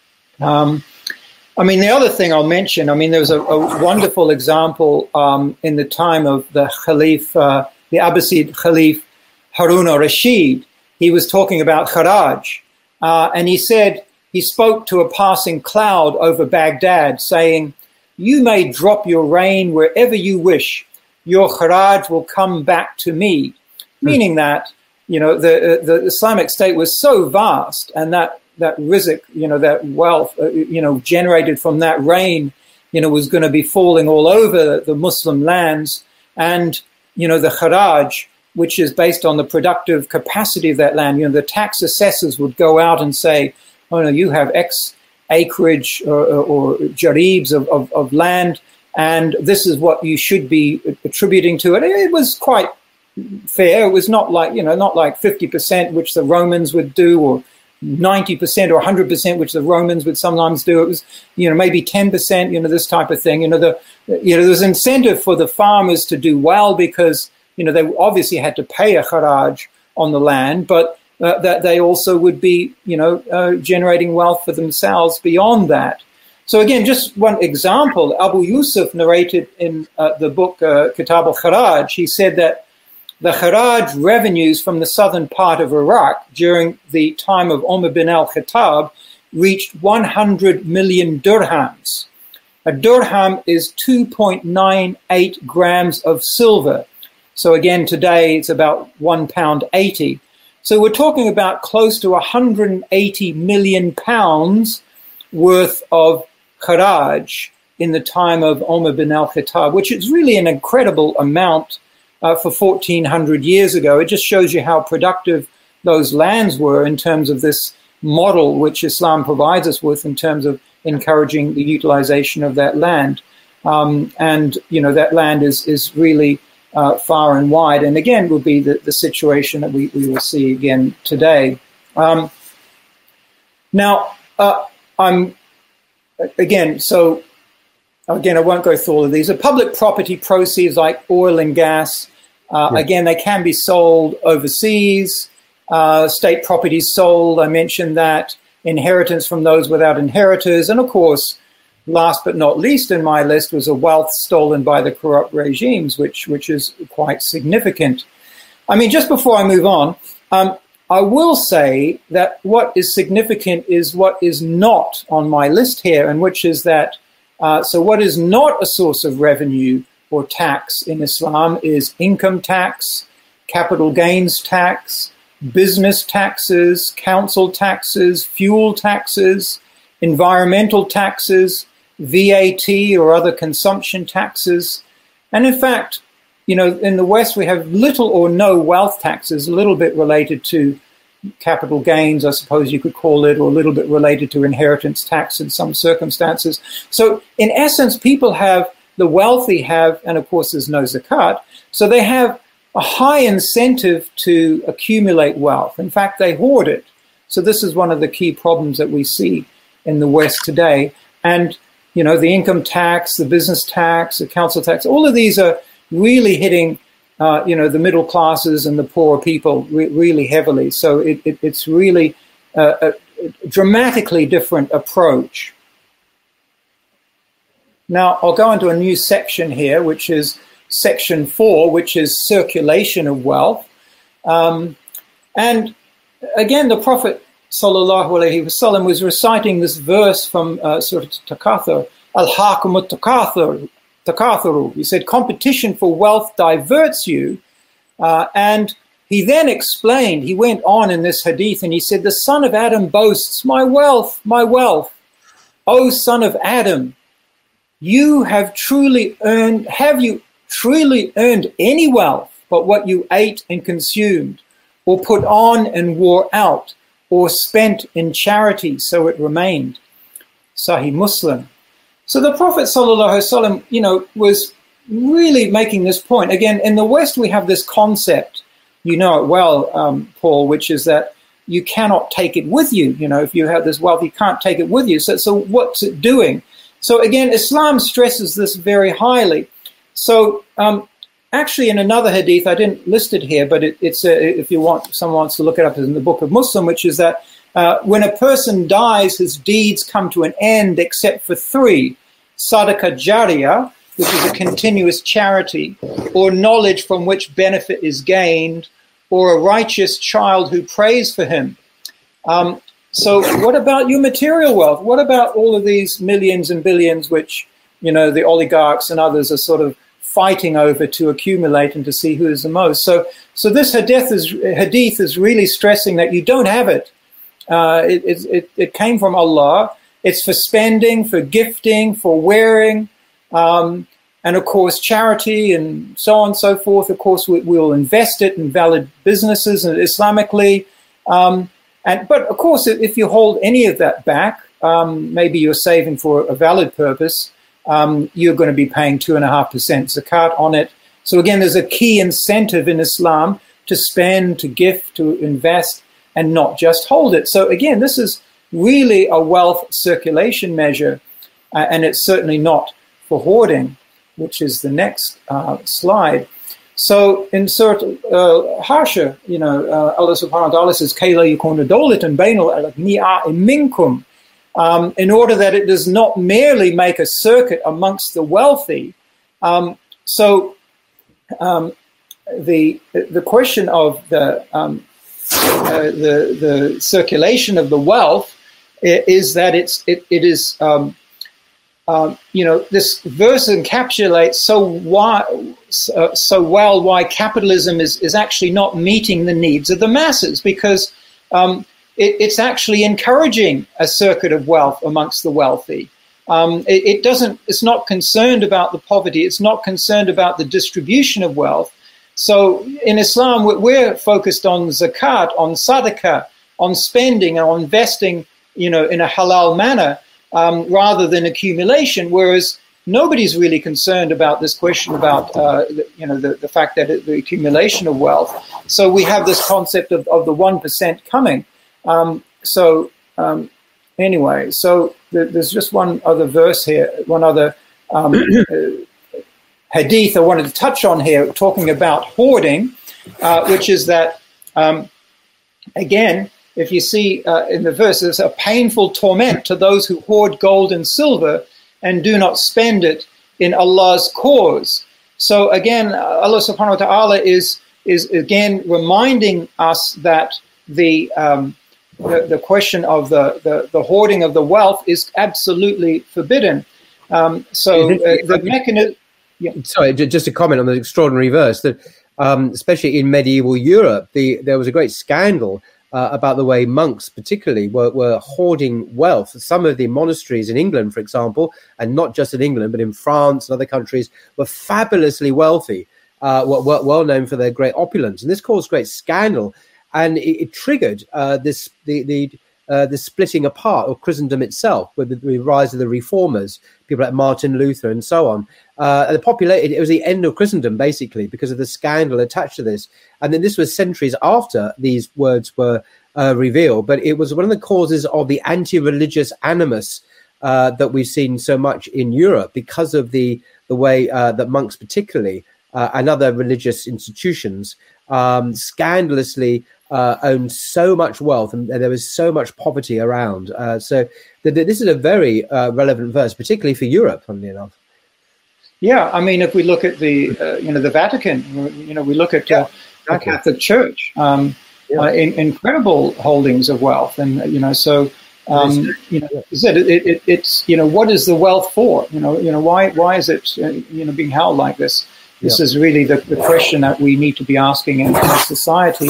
The other thing I'll mention, there was a wonderful example in the time of the Khalif, the Abbasid Khalif Harun al-Rashid. He was talking about kharaj, and he said, he spoke to a passing cloud over Baghdad saying, "You may drop your rain wherever you wish. Your kharaj will come back to me." Meaning that, the Islamic State was so vast, and that rizq, that wealth, generated from that rain, was going to be falling all over the Muslim lands. And, the kharaj, which is based on the productive capacity of that land, the tax assessors would go out and say, "Oh no, you have X acreage or jaribs of land, and this is what you should be attributing to it." It was quite fair. It was not like 50%, which the Romans would do, or 90% or 100%, which the Romans would sometimes do. It was, maybe 10%, this type of thing. There was incentive for the farmers to do well because, they obviously had to pay a kharaj on the land, but that they also would be, generating wealth for themselves beyond that. So again, just one example, Abu Yusuf narrated in the book Kitab al-Kharaj, he said that the kharaj revenues from the southern part of Iraq during the time of Umar bin al-Khattab reached 100 million dirhams. A dirham is 2.98 grams of silver. So again, today it's about £1.80. So we're talking about close to 180 million pounds worth of kharaj in the time of Umar bin al-Khattab, which is really an incredible amount for 1,400 years ago. It just shows you how productive those lands were in terms of this model which Islam provides us with in terms of encouraging the utilization of that land. That land is really far and wide. And again, will be the situation that we will see again today. I won't go through all of these. The public property proceeds like oil and gas, again, they can be sold overseas. State properties sold, I mentioned that. Inheritance from those without inheritors. And of course, last but not least in my list was a wealth stolen by the corrupt regimes, which is quite significant. Just before I move on, I will say that what is significant is what is not on my list here, and which is that so what is not a source of revenue or tax in Islam is income tax, capital gains tax, business taxes, council taxes, fuel taxes, environmental taxes, VAT or other consumption taxes. And in fact, in the West, we have little or no wealth taxes, a little bit related to capital gains, I suppose you could call it, or a little bit related to inheritance tax in some circumstances. So in essence, the wealthy have, and of course there's no zakat, so they have a high incentive to accumulate wealth. In fact, they hoard it. So this is one of the key problems that we see in the West today. And, the income tax, the business tax, the council tax, all of these are really hitting the middle classes and the poor people really heavily. So it's really a dramatically different approach. Now, I'll go into a new section here, which is section 4, which is circulation of wealth. And again, the Prophet sallallahu alaihi wasallam was reciting this verse from Surah Takathur, Al-Hakum Takathuru. He said, competition for wealth diverts you. And he then explained, he went on in this hadith and he said, the son of Adam boasts, my wealth, my wealth. O son of Adam, have you truly earned any wealth but what you ate and consumed, or put on and wore out, or spent in charity so it remained? Sahih Muslim. So the Prophet ﷺ, was really making this point. Again, in the West, we have this concept, you know it well, Paul, which is that you cannot take it with you. If you have this wealth, you can't take it with you. So what's it doing? So again, Islam stresses this very highly. So actually, in another hadith, I didn't list it here, but it's if someone wants to look it up, it's in the Book of Muslim, which is that when a person dies, his deeds come to an end except for 3: sadaqah jariyah, which is a continuous charity, or knowledge from which benefit is gained, or a righteous child who prays for him. So what about your material wealth? What about all of these millions and billions which, the oligarchs and others are sort of fighting over to accumulate and to see who is the most? So this hadith is really stressing that you don't have it. It came from Allah. It's for spending, for gifting, for wearing, and of course charity and so on and so forth. Of course, we'll invest it in valid businesses and Islamically. But of course, if you hold any of that back, maybe you're saving for a valid purpose, you're going to be paying 2.5% zakat on it. So again, there's a key incentive in Islam to spend, to gift, to invest, and not just hold it. So again, this is really a wealth circulation measure, and it's certainly not for hoarding, which is the next slide. So in Surah Hashr, Allah subhanahu wa ta'ala says, Kayla yakuna dawlatan bainal al-aghniya'i minkum, in order that it does not merely make a circuit amongst the wealthy. So the question of the circulation of the wealth is that it is this verse encapsulates so well why capitalism is actually not meeting the needs of the masses, because it's actually encouraging a circuit of wealth amongst the wealthy. It's not concerned about the poverty. It's not concerned about the distribution of wealth. So in Islam, we're focused on zakat, on sadaqah, on spending, and on investing, in a halal manner, rather than accumulation. Whereas nobody's really concerned about this question about, the fact that the accumulation of wealth. So we have this concept of the 1% coming. Anyway, so there's just one other verse here, one other hadith I wanted to touch on here, talking about hoarding, which is that, again, if you see in the verse, there's a painful torment to those who hoard gold and silver and do not spend it in Allah's cause. So again, Allah subhanahu wa ta'ala is again reminding us that the question of the hoarding of the wealth is absolutely forbidden. The mechanism. Yeah. Sorry, just a comment on the extraordinary verse that, especially in medieval Europe, there was a great scandal about the way monks, particularly, were hoarding wealth. Some of the monasteries in England, for example, and not just in England, but in France and other countries, were fabulously wealthy, well known for their great opulence, and this caused great scandal, and it triggered the splitting apart of Christendom itself, with the rise of the reformers, people like Martin Luther and so on. It was the end of Christendom, basically, because of the scandal attached to this. And then this was centuries after these words were revealed, but it was one of the causes of the anti-religious animus that we've seen so much in Europe, because of the way that monks particularly and other religious institutions scandalously owned so much wealth, and there was so much poverty around. So this is a very relevant verse, particularly for Europe, funnily enough. Yeah, I mean, if we look at the the Vatican, we look at the Catholic Church, incredible holdings of wealth, and it's what is the wealth for? Why is it being held like this? This is really the question that we need to be asking in our society.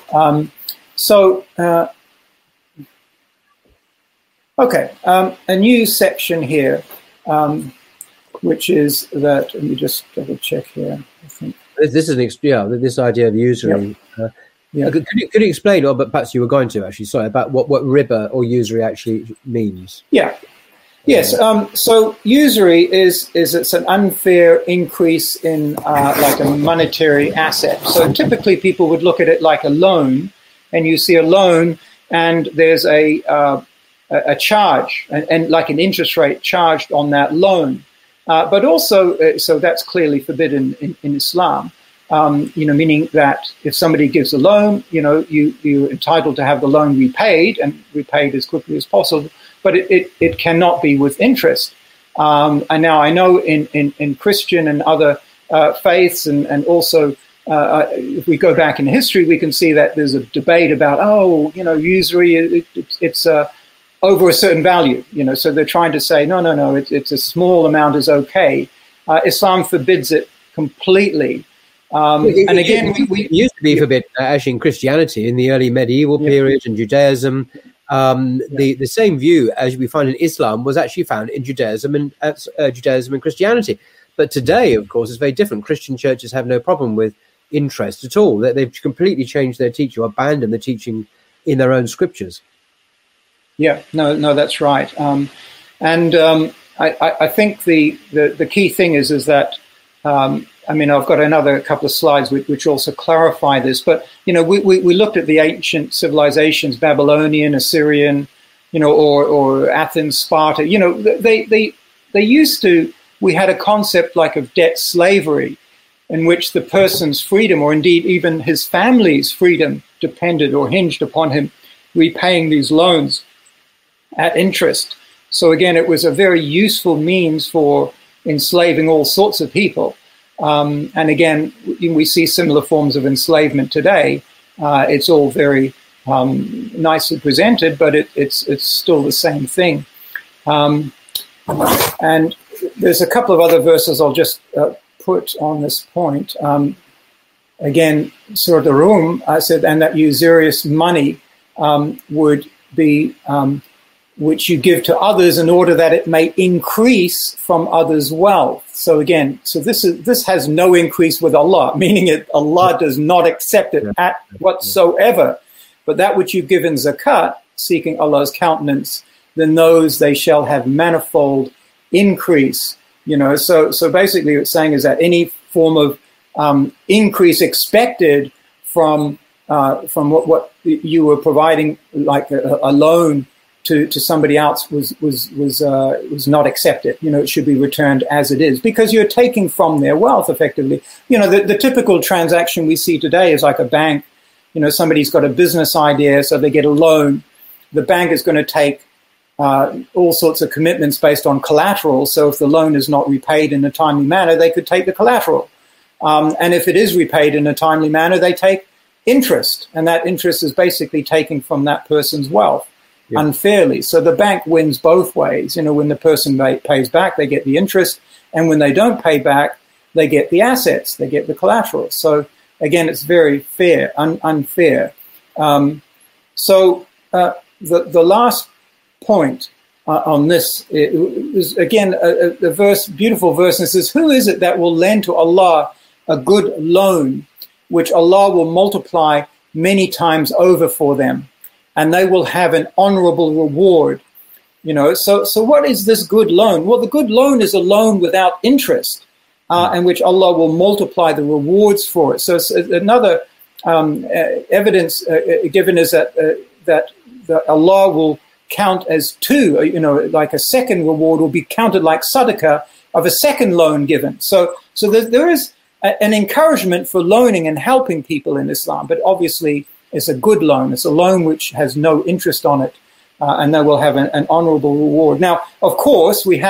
A new section here, which is that. Let me just double check here. I think this is this idea of usury. Could you explain, or but perhaps you were going to actually, sorry, about what riba or usury actually means? Yeah. Yes. So usury is it's an unfair increase in like a monetary asset. So typically people would look at it like a loan, and you see a loan, and there's a charge and like an interest rate charged on that loan. But also, so that's clearly forbidden in Islam. Meaning that if somebody gives a loan, you're entitled to have the loan repaid and repaid as quickly as possible. But it cannot be with interest. And now I know in Christian and other faiths, and also if we go back in history, we can see that there's a debate about, usury, it's over a certain value. So they're trying to say, no, it's a small amount is okay. Islam forbids it completely. And again, it used to be forbidden actually in Christianity in the early medieval period and Judaism. The same view as we find in Islam was actually found in Judaism and Christianity. But today, of course, it's very different. Christian churches have no problem with interest at all. They've completely changed their teaching, or abandoned the teaching in their own scriptures. Yeah, no, that's right. I think the key thing is that. I've got another couple of slides which also clarify this, but, we looked at the ancient civilizations, Babylonian, Assyrian, or Athens, Sparta, they used to, we had a concept like of debt slavery in which the person's freedom, or indeed even his family's freedom, depended or hinged upon him repaying these loans at interest. So again, it was a very useful means for enslaving all sorts of people. And again, we see similar forms of enslavement today. It's all very nicely presented, but it's still the same thing. And there's a couple of other verses I'll just put on this point. Again, Surah Ar-Rum said, and that usurious money would be which you give to others in order that it may increase from others' wealth. So again, this has no increase with Allah, meaning Allah does not accept it at whatsoever. But that which you've given zakat, seeking Allah's countenance, then those they shall have manifold increase. So basically what it's saying is that any form of increase expected from what you were providing, like a loan to somebody else, was not accepted. It should be returned as it is, because you're taking from their wealth effectively. The typical transaction we see today is like a bank. Somebody's got a business idea, so they get a loan. The bank is going to take all sorts of commitments based on collateral. So if the loan is not repaid in a timely manner, they could take the collateral. And if it is repaid in a timely manner, they take interest. And that interest is basically taken from that person's wealth. Yeah. Unfairly. So the bank wins both ways. When the person pays back, they get the interest. And when they don't pay back, they get the assets, they get the collateral. So again, it's very fair, unfair. The last point on this is, again, a beautiful verse, and it says, who is it that will lend to Allah a good loan, which Allah will multiply many times over for them, and they will have an honorable reward? So what is this good loan? Well, the good loan is a loan without interest, and which Allah will multiply the rewards for it. So another evidence given is that Allah will count as two, like a second reward will be counted like sadaqah of a second loan given. So there is an encouragement for loaning and helping people in Islam, but obviously it's a good loan. It's a loan which has no interest on it, and they will have an honorable reward. Now, of course, we have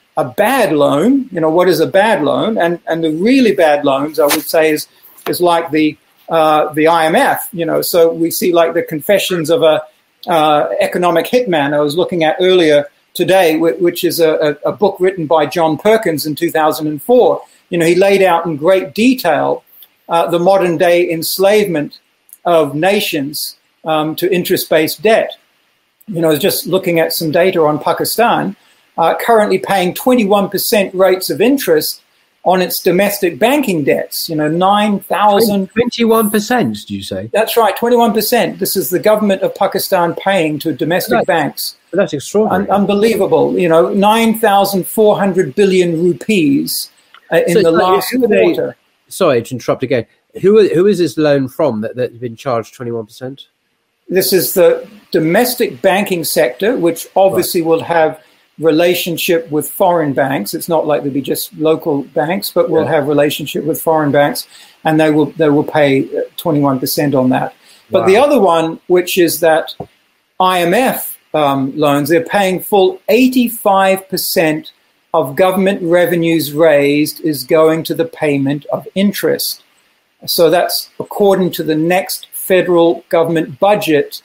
a bad loan, what is a bad loan? And the really bad loans, I would say, is like the IMF. So we see like the confessions of a economic hitman I was looking at earlier today, which is a book written by John Perkins in 2004. He laid out in great detail the modern day enslavement of nations to interest-based debt. Just looking at some data on Pakistan, currently paying 21% rates of interest on its domestic banking debts. 9,000. 21%, do you say? That's right, 21%. This is the government of Pakistan paying to domestic banks. That's extraordinary. Unbelievable. 9,400 billion rupees in the last quarter. Sorry to interrupt again. Who is this loan from that's been charged 21%? This is the domestic banking sector, which obviously will have relationship with foreign banks. It's not like they'll be just local banks, but will have relationship with foreign banks, and they will pay 21% on that. But the other one, which is that IMF loans, they're paying full 85% of government revenues raised is going to the payment of interest. So that's according to the next federal government budget,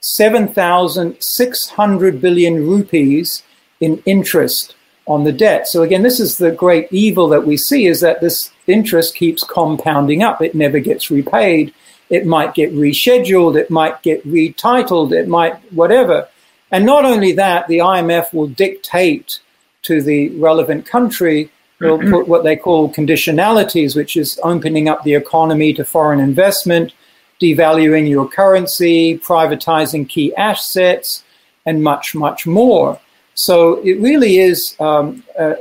7,600 billion rupees in interest on the debt. So again, this is the great evil that we see, is that this interest keeps compounding up. It never gets repaid. It might get rescheduled. It might get retitled. It might whatever. And not only that, the IMF will dictate to the relevant country, they'll put what they call conditionalities, which is opening up the economy to foreign investment, devaluing your currency, privatizing key assets, and much, much more. So it really is a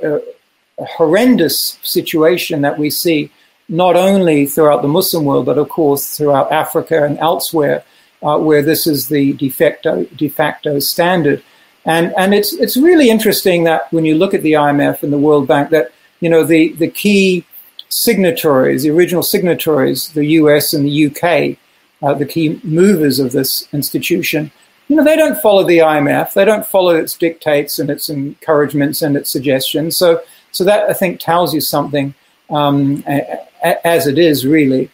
horrendous situation that we see not only throughout the Muslim world, but of course throughout Africa and elsewhere, where this is the de facto standard. And it's really interesting that when you look at the IMF and the World Bank, that the key signatories, the original signatories, the US and the UK, the key movers of this institution, they don't follow the IMF. They don't follow its dictates and its encouragements and its suggestions. So that, I think, tells you something, as it is, really.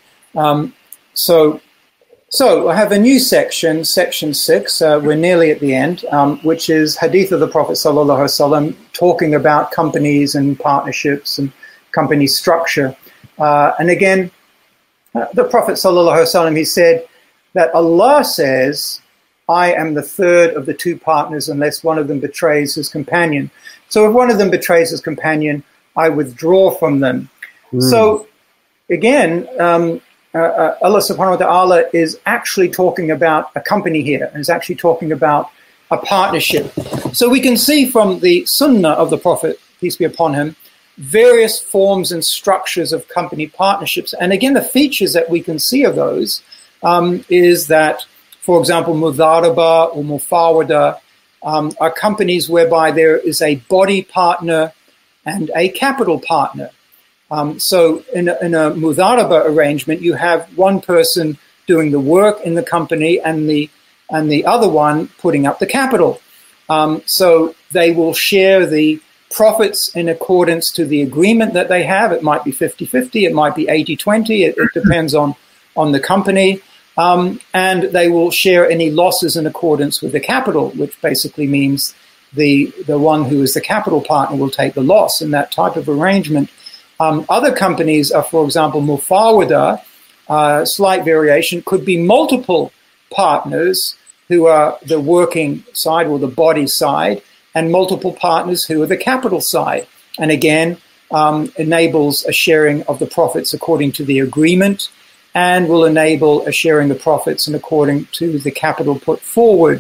So I have a new section 6. We're nearly at the end, which is Hadith of the Prophet Sallallahu Alaihi Wasallam, talking about companies and partnerships and company structure. And again, the Prophet Sallallahu Alaihi Wasallam, he said that Allah says, I am the third of the two partners unless one of them betrays his companion. So if one of them betrays his companion, I withdraw from them. So again, Allah subhanahu wa ta'ala is actually talking about a company here, and is actually talking about a partnership. So we can see from the sunnah of the Prophet, peace be upon him, various forms and structures of company partnerships. And again, the features that we can see of those is that, for example, Mudharaba or Mufawada are companies whereby there is a body partner and a capital partner. So in a Mudharaba arrangement, you have one person doing the work in the company and the other one putting up the capital. So they will share the profits in accordance to the agreement that they have. It might be 50-50, it might be 80-20, it depends on the company. And they will share any losses in accordance with the capital, which basically means the one who is the capital partner will take the loss in that type of arrangement. Other companies are, for example, Mufawada, slight variation, could be multiple partners who are the working side or the body side, and multiple partners who are the capital side. And again, enables a sharing of the profits according to the agreement, and will enable a sharing the profits and according to the capital put forward.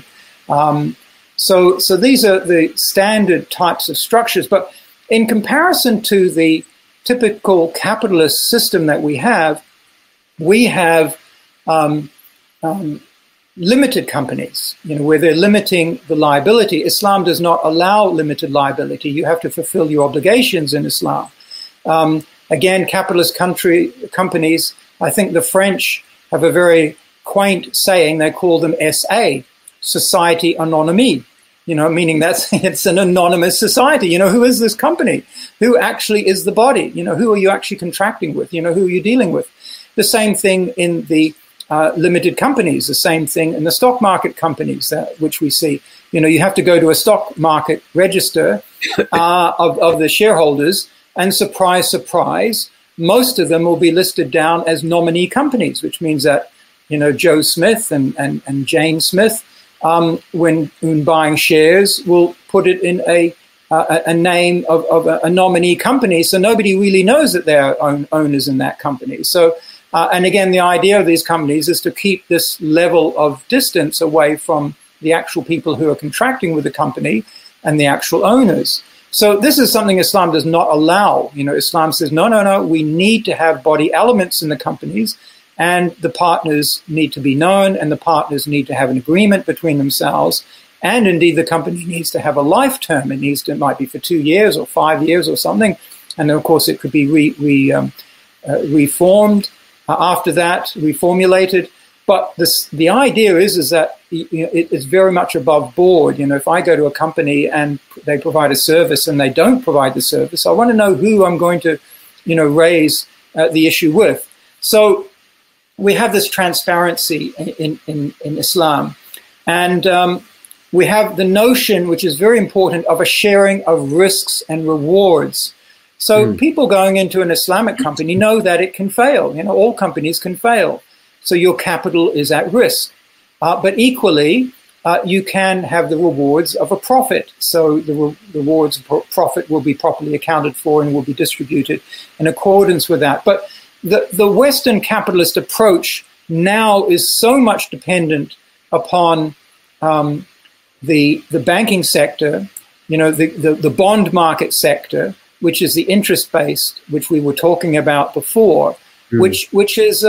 So these are the standard types of structures. But in comparison to the typical capitalist system that we have limited companies, where they're limiting the liability. Islam does not allow limited liability. You have to fulfill your obligations in Islam. Again, capitalist companies, I think the French have a very quaint saying. They call them SA, Society Anonyme. meaning that's it's an anonymous society. Who is this company? Who actually is the body? Who are you actually contracting with? Who are you dealing with? The same thing in the limited companies, the same thing in the stock market companies, which we see. You have to go to a stock market register of the shareholders, and surprise, surprise, most of them will be listed down as nominee companies, which means that, Joe Smith and Jane Smith, when buying shares, will put it in a name of a nominee company, so nobody really knows that they're owners in that company. So, and again, the idea of these companies is to keep this level of distance away from the actual people who are contracting with the company and the actual owners. So this is something Islam does not allow. Islam says, no, we need to have body elements in the companies, and the partners need to be known, and the partners need to have an agreement between themselves. And indeed, the company needs to have a life term. It might be for 2 years or 5 years or something. And then, of course, it could be reformed after that, reformulated. But the idea is that it is very much above board. If I go to a company and they provide a service and they don't provide the service, I want to know who I'm going to, raise the issue with. So we have this transparency in Islam, and we have the notion, which is very important, of a sharing of risks and rewards. So people going into an Islamic company know that it can fail. All companies can fail. So your capital is at risk. But equally, you can have the rewards of a profit. So the rewards of profit will be properly accounted for and will be distributed in accordance with that. But the Western capitalist approach now is so much dependent upon the banking sector, the bond market sector, which is the interest-based, which we were talking about before, which is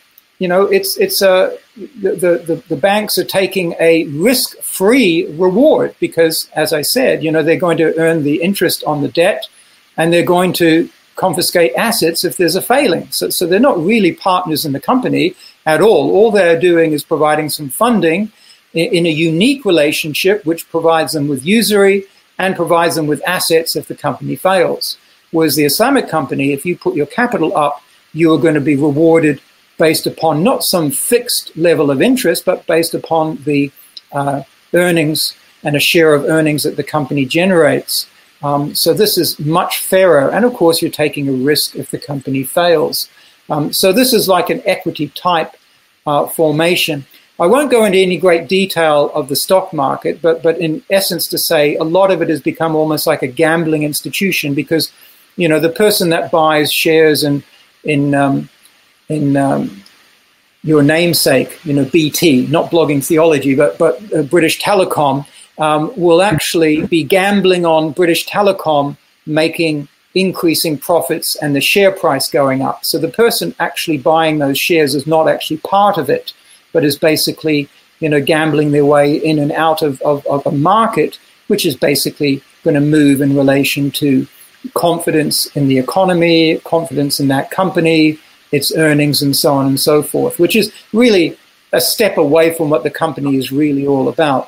the banks are taking a risk-free reward because, as I said, they're going to earn the interest on the debt, and they're going to confiscate assets if there's a failing. So they're not really partners in the company at all. All they're doing is providing some funding in a unique relationship, which provides them with usury and provides them with assets if the company fails. Whereas the Islamic company, if you put your capital up, you are going to be rewarded based upon not some fixed level of interest, but based upon the earnings and a share of earnings that the company generates. So this is much fairer. And of course, you're taking a risk if the company fails. So this is like an equity type formation. I won't go into any great detail of the stock market, but in essence to say a lot of it has become almost like a gambling institution because, the person that buys shares in your namesake, BT, not Blogging Theology, but British Telecom, will actually be gambling on British Telecom increasing profits and the share price going up. So the person actually buying those shares is not actually part of it, but is basically, gambling their way in and out of a market, which is basically going to move in relation to confidence in the economy, confidence in that company, its earnings, and so on and so forth, which is really a step away from what the company is really all about.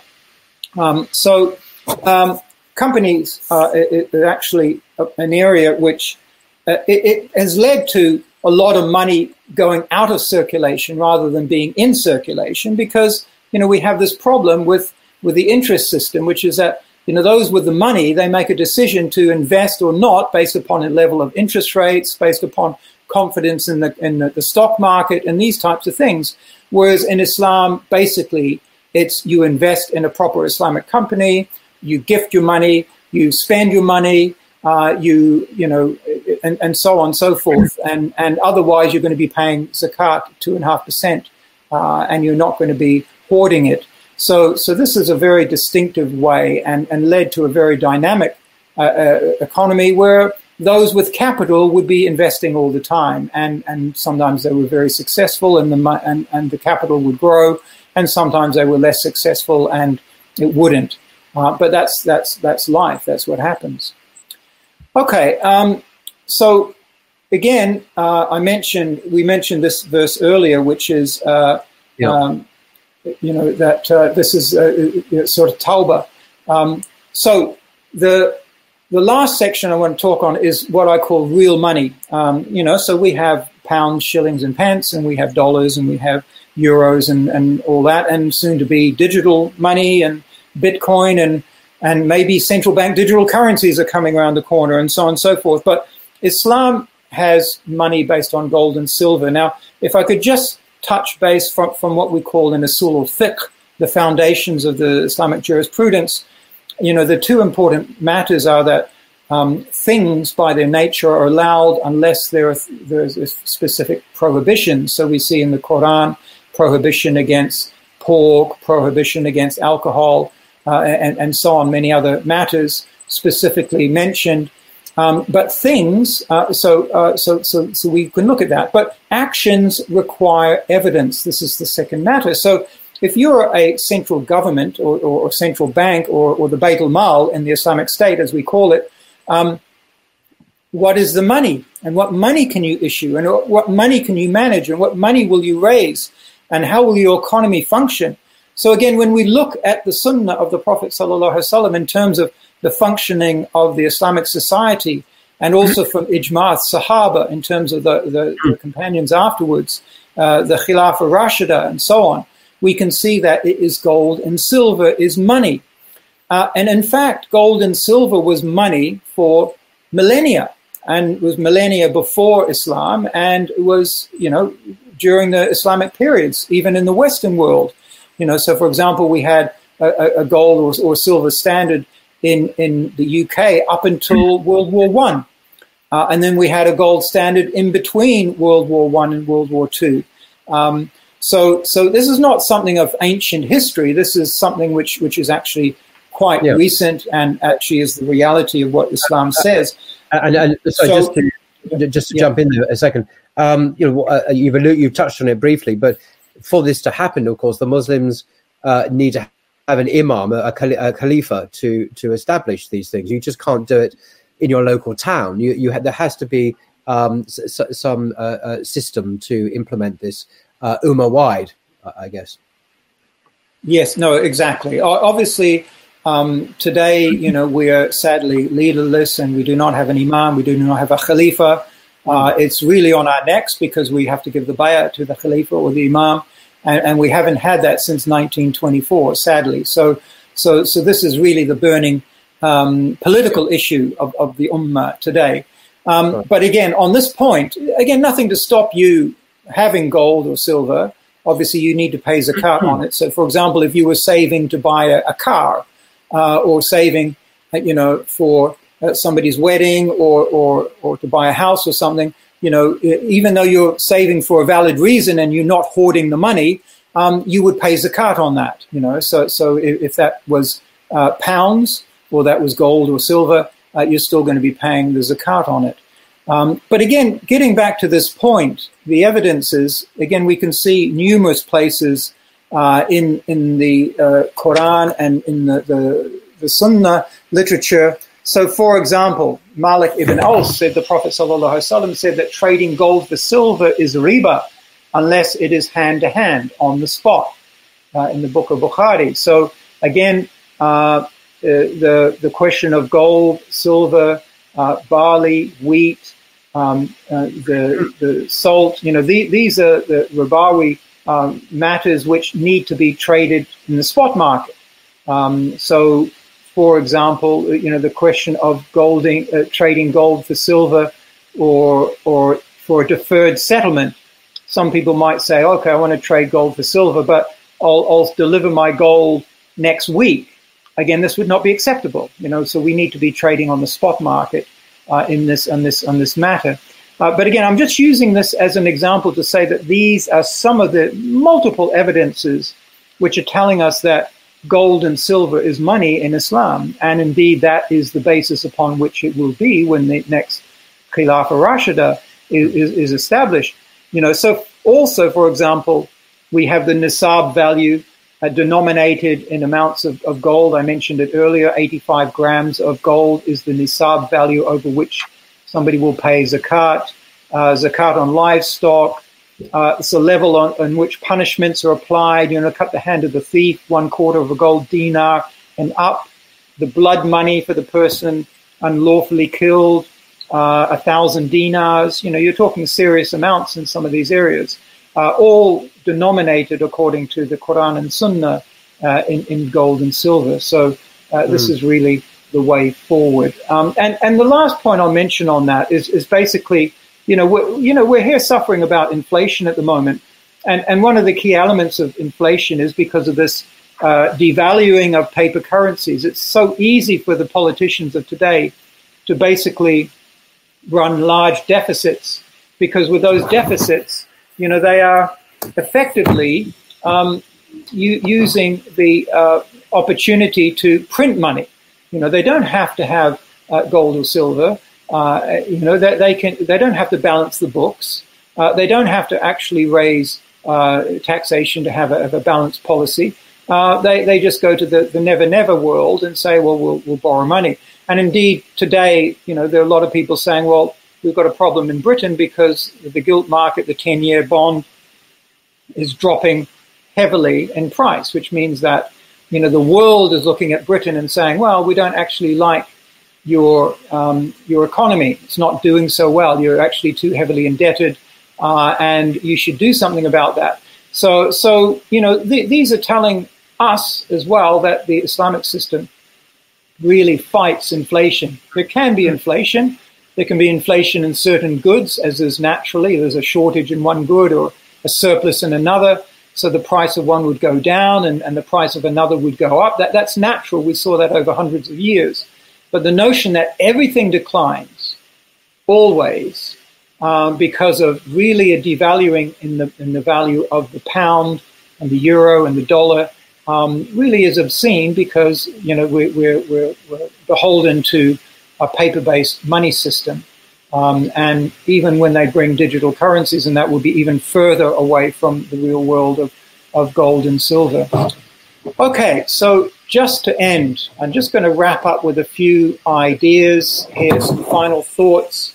Companies are actually an area which it has led to a lot of money going out of circulation rather than being in circulation because, we have this problem with the interest system, which is that, those with the money, they make a decision to invest or not based upon a level of interest rates, based upon confidence in the stock market and these types of things. Whereas in Islam, basically, it's you invest in a proper Islamic company, you gift your money, you spend your money, and so on and so forth. And otherwise, you're going to be paying zakat 2.5%, and you're not going to be hoarding it. So this is a very distinctive way and led to a very dynamic economy where those with capital would be investing all the time. And sometimes they were very successful and the capital would grow. And sometimes they were less successful and it wouldn't. But that's life. That's what happens. Okay. So again, we mentioned this verse earlier, which is, that this is sort of tawbah, So the last section I want to talk on is what I call real money. So we have pounds, shillings, and pence, and we have dollars, and we have euros, and all that, and soon to be digital money and Bitcoin, and maybe central bank digital currencies are coming around the corner, and so on and so forth. But Islam has money based on gold and silver. Now, if I could just touch base from what we call in Usul al-Fiqh, the foundations of the Islamic jurisprudence, the two important matters are that things by their nature are allowed unless there's a specific prohibition. So we see in the Quran prohibition against pork, prohibition against alcohol, and so on, many other matters specifically mentioned. But things, so we can look at that. But actions require evidence. This is the second matter. So if you're a central government or central bank or the Bayt al-Mal in the Islamic State, as we call it, what is the money? And what money can you issue? And what money can you manage? And what money will you raise? And how will your economy function? So again, when we look at the Sunnah of the Prophet ﷺ in terms of the functioning of the Islamic society, and also from Ijma' Sahaba in terms of the companions afterwards, the Khilafah Rashida and so on, we can see that it is gold and silver is money. And in fact, gold and silver was money for millennia, and was millennia before Islam, and it was, during the Islamic periods, even in the Western world. So for example, we had a gold or silver standard in the UK up until World War I. And then we had a gold standard in between World War I and World War II. So this is not something of ancient history. This is something which is actually quite recent, and actually is the reality of what Islam says. Just to jump in there a second, you've touched on it briefly, but for this to happen, of course, the Muslims need to have an imam, a khalifa, to establish these things. You just can't do it in your local town. There has to be some system to implement this ummah-wide, I guess. Yes, no, exactly. Obviously, today, we are sadly leaderless, and we do not have an imam, we do not have a khalifa. It's really on our necks because we have to give the bay'ah to the khalifa or the imam, and we haven't had that since 1924, sadly. So this is really the burning political issue of the ummah today. But again, on this point, nothing to stop you having gold or silver. Obviously, you need to pay zakat on it. So, for example, if you were saving to buy a car, or saving, for somebody's wedding, or to buy a house or something, even though you're saving for a valid reason and you're not hoarding the money, you would pay zakat on that. So if that was pounds, or that was gold or silver, you're still going to be paying the zakat on it. But again, getting back to this point, the evidence is, again, we can see numerous places in the Quran and in the Sunnah literature. So, for example, Malik ibn Aus said, the Prophet ﷺ said that trading gold for silver is riba unless it is hand-to-hand on the spot, in the book of Bukhari. So, again, the question of gold, silver, barley, wheat, the salt, these are the ribawi matters which need to be traded in the spot market. So, for example, the question of trading gold for silver, or for a deferred settlement. Some people might say, okay, I want to trade gold for silver, but I'll deliver my gold next week. Again, this would not be acceptable. So we need to be trading on the spot market on this matter. But again, I'm just using this as an example to say that these are some of the multiple evidences which are telling us that gold and silver is money in Islam, and indeed that is the basis upon which it will be when the next Khilafah Rashida is established. So also, for example, we have the nisab value denominated in amounts of gold. I mentioned it earlier, 85 grams of gold is the nisab value over which somebody will pay zakat, zakat on livestock. It's a level on which punishments are applied. Cut the hand of the thief, 1/4 of a gold dinar and up. the blood money for the person unlawfully killed, 1,000 dinars. You're talking serious amounts in some of these areas, all denominated according to the Quran and Sunnah in gold and silver. So this is really the way forward. And the last point I'll mention on that is basically, we're here suffering about inflation at the moment. And one of the key elements of inflation is because of this devaluing of paper currencies. It's so easy for the politicians of today to basically run large deficits, because with those deficits, they are effectively using the opportunity to print money. They don't have to have gold or silver. They don't have to balance the books. They don't have to actually raise taxation to have a balanced policy. They just go to the never world and say, well, we'll borrow money. And indeed, today, there are a lot of people saying, well, we've got a problem in Britain because the gilt market, the 10-year bond, is dropping heavily in price, which means that, the world is looking at Britain and saying, well, we don't actually like your economy. It's not doing so well. You're actually too heavily indebted, and you should do something about that. So these are telling us as well that the Islamic system really fights inflation. There can be inflation. There can be inflation in certain goods, as is naturally. There's a shortage in one good or a surplus in another. So the price of one would go down and the price of another would go up. That's natural. We saw that over hundreds of years. But the notion that everything declines always because of really a devaluing in the value of the pound and the euro and the dollar really is obscene, because we're beholden to a paper-based money system, and even when they bring digital currencies, and that will be even further away from the real world of gold and silver. Okay, so just to end, I'm just going to wrap up with a few ideas here, some final thoughts.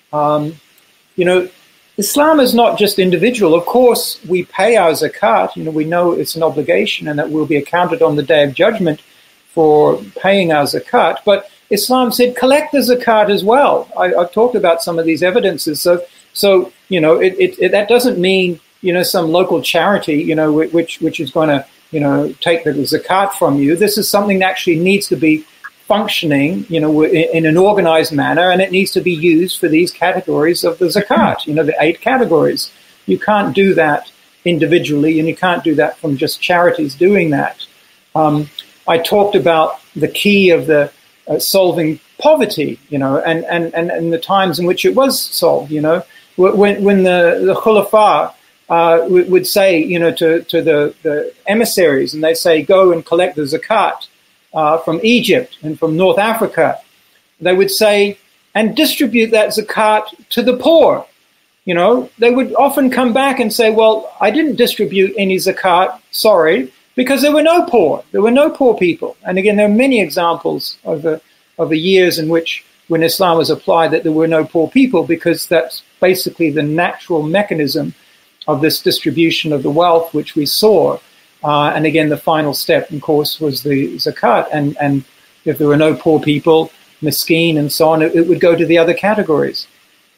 Islam is not just individual. Of course, we pay our zakat. We know it's an obligation and that we'll be accounted on the Day of Judgment for paying our zakat. But Islam said collect the zakat as well. I've talked about some of these evidences. So that doesn't mean some local charity which is going to take the zakat from you. This is something that actually needs to be functioning, in an organized manner, and it needs to be used for these categories of the zakat, the 8 categories. You can't do that individually, and you can't do that from just charities doing that. I talked about the key of the solving poverty, and the times in which it was solved, when the Khulafa would say, to the emissaries, and they say, go and collect the zakat from Egypt and from North Africa, they would say, and distribute that zakat to the poor. They would often come back and say, well, I didn't distribute any zakat, sorry, because there were no poor. There were no poor people. And again, there are many examples of the years in which, when Islam was applied, that there were no poor people, because that's basically the natural mechanism of this distribution of the wealth which we saw. And again, the final step, of course, was the zakat. And if there were no poor people, miskeen and so on, it would go to the other categories.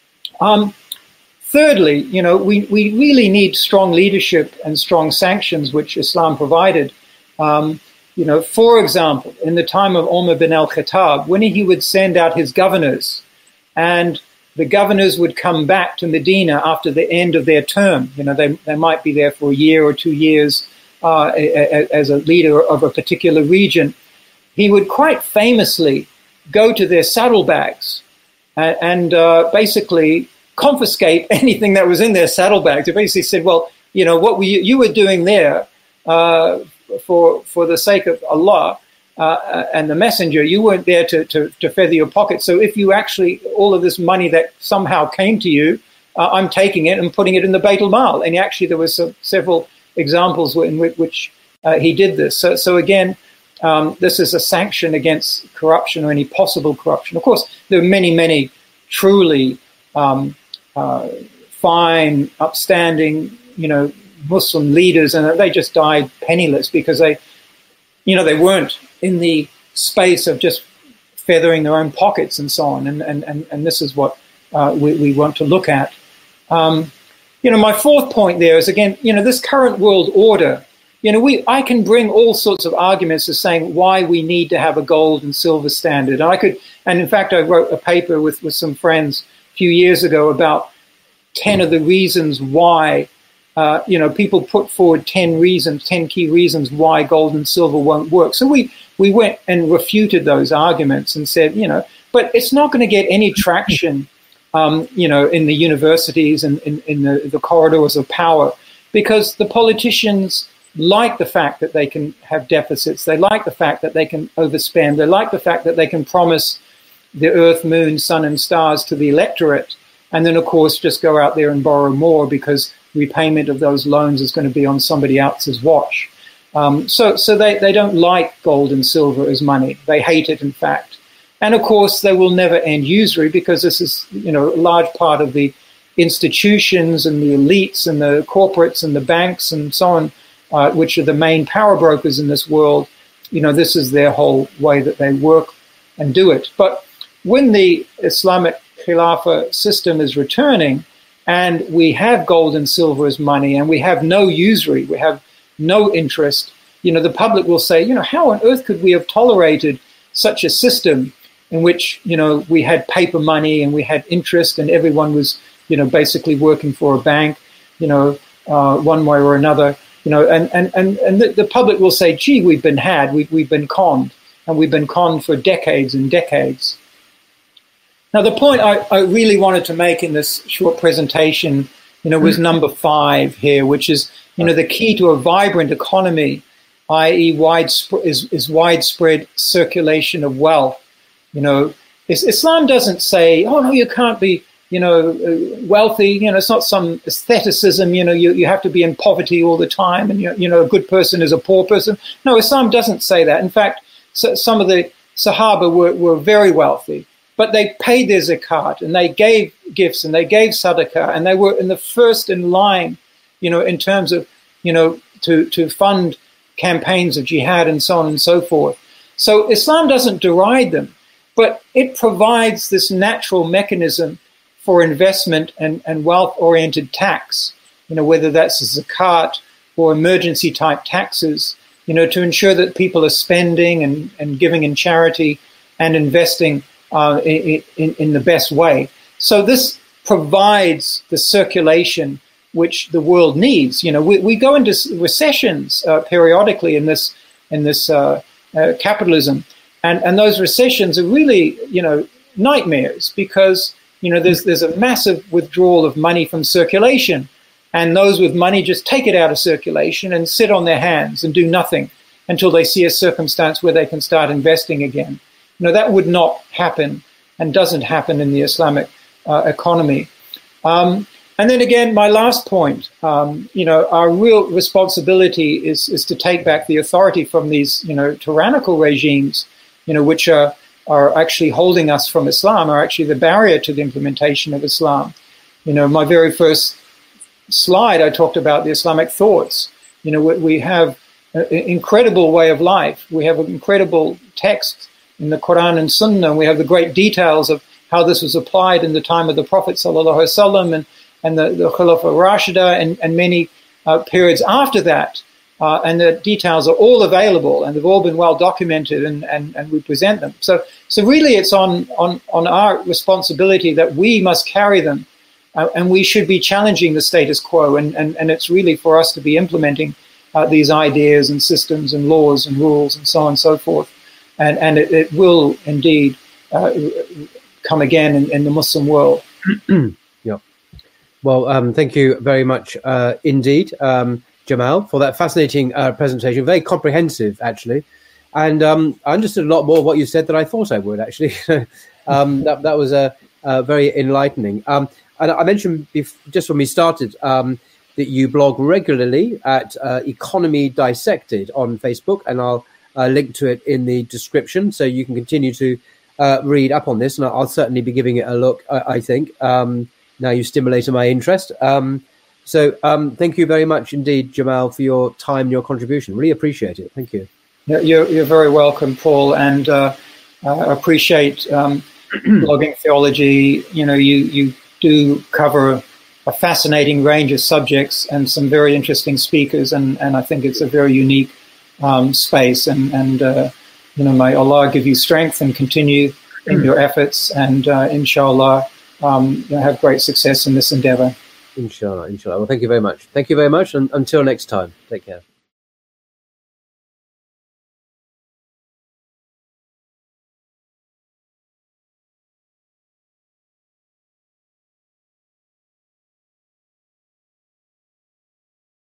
Thirdly, we really need strong leadership and strong sanctions, which Islam provided. For example, in the time of Umar bin al-Khattab, when he would send out his governors, and the governors would come back to Medina after the end of their term. They might be there for a year or 2 years as a leader of a particular region. He would quite famously go to their saddlebags and basically confiscate anything that was in their saddlebags. He basically said, well, what you were doing there for the sake of Allah and the messenger, you weren't there to feather your pocket. So if you actually, all of this money that somehow came to you, I'm taking it and putting it in the Beit al-Mal. And actually there were several examples in which he did this. So again, this is a sanction against corruption or any possible corruption. Of course, there are many, many truly fine, upstanding, Muslim leaders, and they just died penniless because they weren't in the space of just feathering their own pockets and so on. And this is what we want to look at. My fourth point there is, again, this current world order. I can bring all sorts of arguments as saying why we need to have a gold and silver standard. And in fact, I wrote a paper with some friends a few years ago about 10 of the reasons why, people put forward 10 key reasons why gold and silver won't work. So we went and refuted those arguments and said, but it's not going to get any traction, in the universities and in the corridors of power, because the politicians like the fact that they can have deficits. They like the fact that they can overspend. They like the fact that they can promise the earth, moon, sun, and stars to the electorate, and then, of course, just go out there and borrow more because repayment of those loans is going to be on somebody else's watch. So they don't like gold and silver as money. They hate it, in fact. And, of course, they will never end usury because this is, a large part of the institutions and the elites and the corporates and the banks and so on, which are the main power brokers in this world. This is their whole way that they work and do it. But when the Islamic Khilafah system is returning and we have gold and silver as money and we have no usury, we have no interest, the public will say, how on earth could we have tolerated such a system in which, we had paper money and we had interest and everyone was, basically working for a bank, one way or another. And the public will say, gee, we've been had, we've been conned, and we've been conned for decades and decades. Now, the point I really wanted to make in this short presentation, was number 5 here, which is, the key to a vibrant economy, i.e. widespread circulation of wealth. Islam doesn't say, oh, no, you can't be, wealthy, it's not some aestheticism, you have to be in poverty all the time and, a good person is a poor person. No, Islam doesn't say that. In fact, some of the Sahaba were very wealthy, but they paid their zakat and they gave gifts and they gave sadaqah and they were in the first in line, in terms of, to fund campaigns of jihad and so on and so forth. So Islam doesn't deride them, but it provides this natural mechanism for investment and wealth-oriented tax, whether that's a zakat or emergency-type taxes, to ensure that people are spending and giving in charity and investing in the best way. So this provides the circulation which the world needs. We go into recessions periodically in this capitalism, and those recessions are really, nightmares because there's a massive withdrawal of money from circulation, and those with money just take it out of circulation and sit on their hands and do nothing until they see a circumstance where they can start investing again. That would not happen and doesn't happen in the Islamic economy. And then again, my last point, our real responsibility is to take back the authority from these, tyrannical regimes, which are actually holding us from Islam, are actually the barrier to the implementation of Islam. My very first slide, I talked about the Islamic thoughts. We have an incredible way of life. We have an incredible text in the Quran and Sunnah. And we have the great details of how this was applied in the time of the Prophet ﷺ and the Khilafah Rashida and many periods after that. And the details are all available and they've all been well documented and we present them. So really it's on our responsibility that we must carry them and we should be challenging the status quo and it's really for us to be implementing these ideas and systems and laws and rules and so on and so forth. And it will indeed come again in the Muslim world. Yeah. Well, thank you very much indeed, Jamal, for that fascinating presentation. Very comprehensive, actually. And I understood a lot more of what you said than I thought I would, actually. That was very enlightening. And I mentioned just when we started that you blog regularly at Economy Dissected on Facebook, and I'll link to it in the description, so you can continue to read up on this, and I'll certainly be giving it a look, I think. Now you stimulated my interest. So thank you very much indeed, Jamal, for your time and your contribution. Really appreciate it. Thank you. You're very welcome, Paul, and I appreciate blogging theology. You know, you do cover a fascinating range of subjects and some very interesting speakers, and I think it's a very unique space. And you know, may Allah give you strength and continue in your efforts, and inshallah, you know, have great success in this endeavor. Inshallah. Well, thank you very much. Thank you very much, and until next time, take care.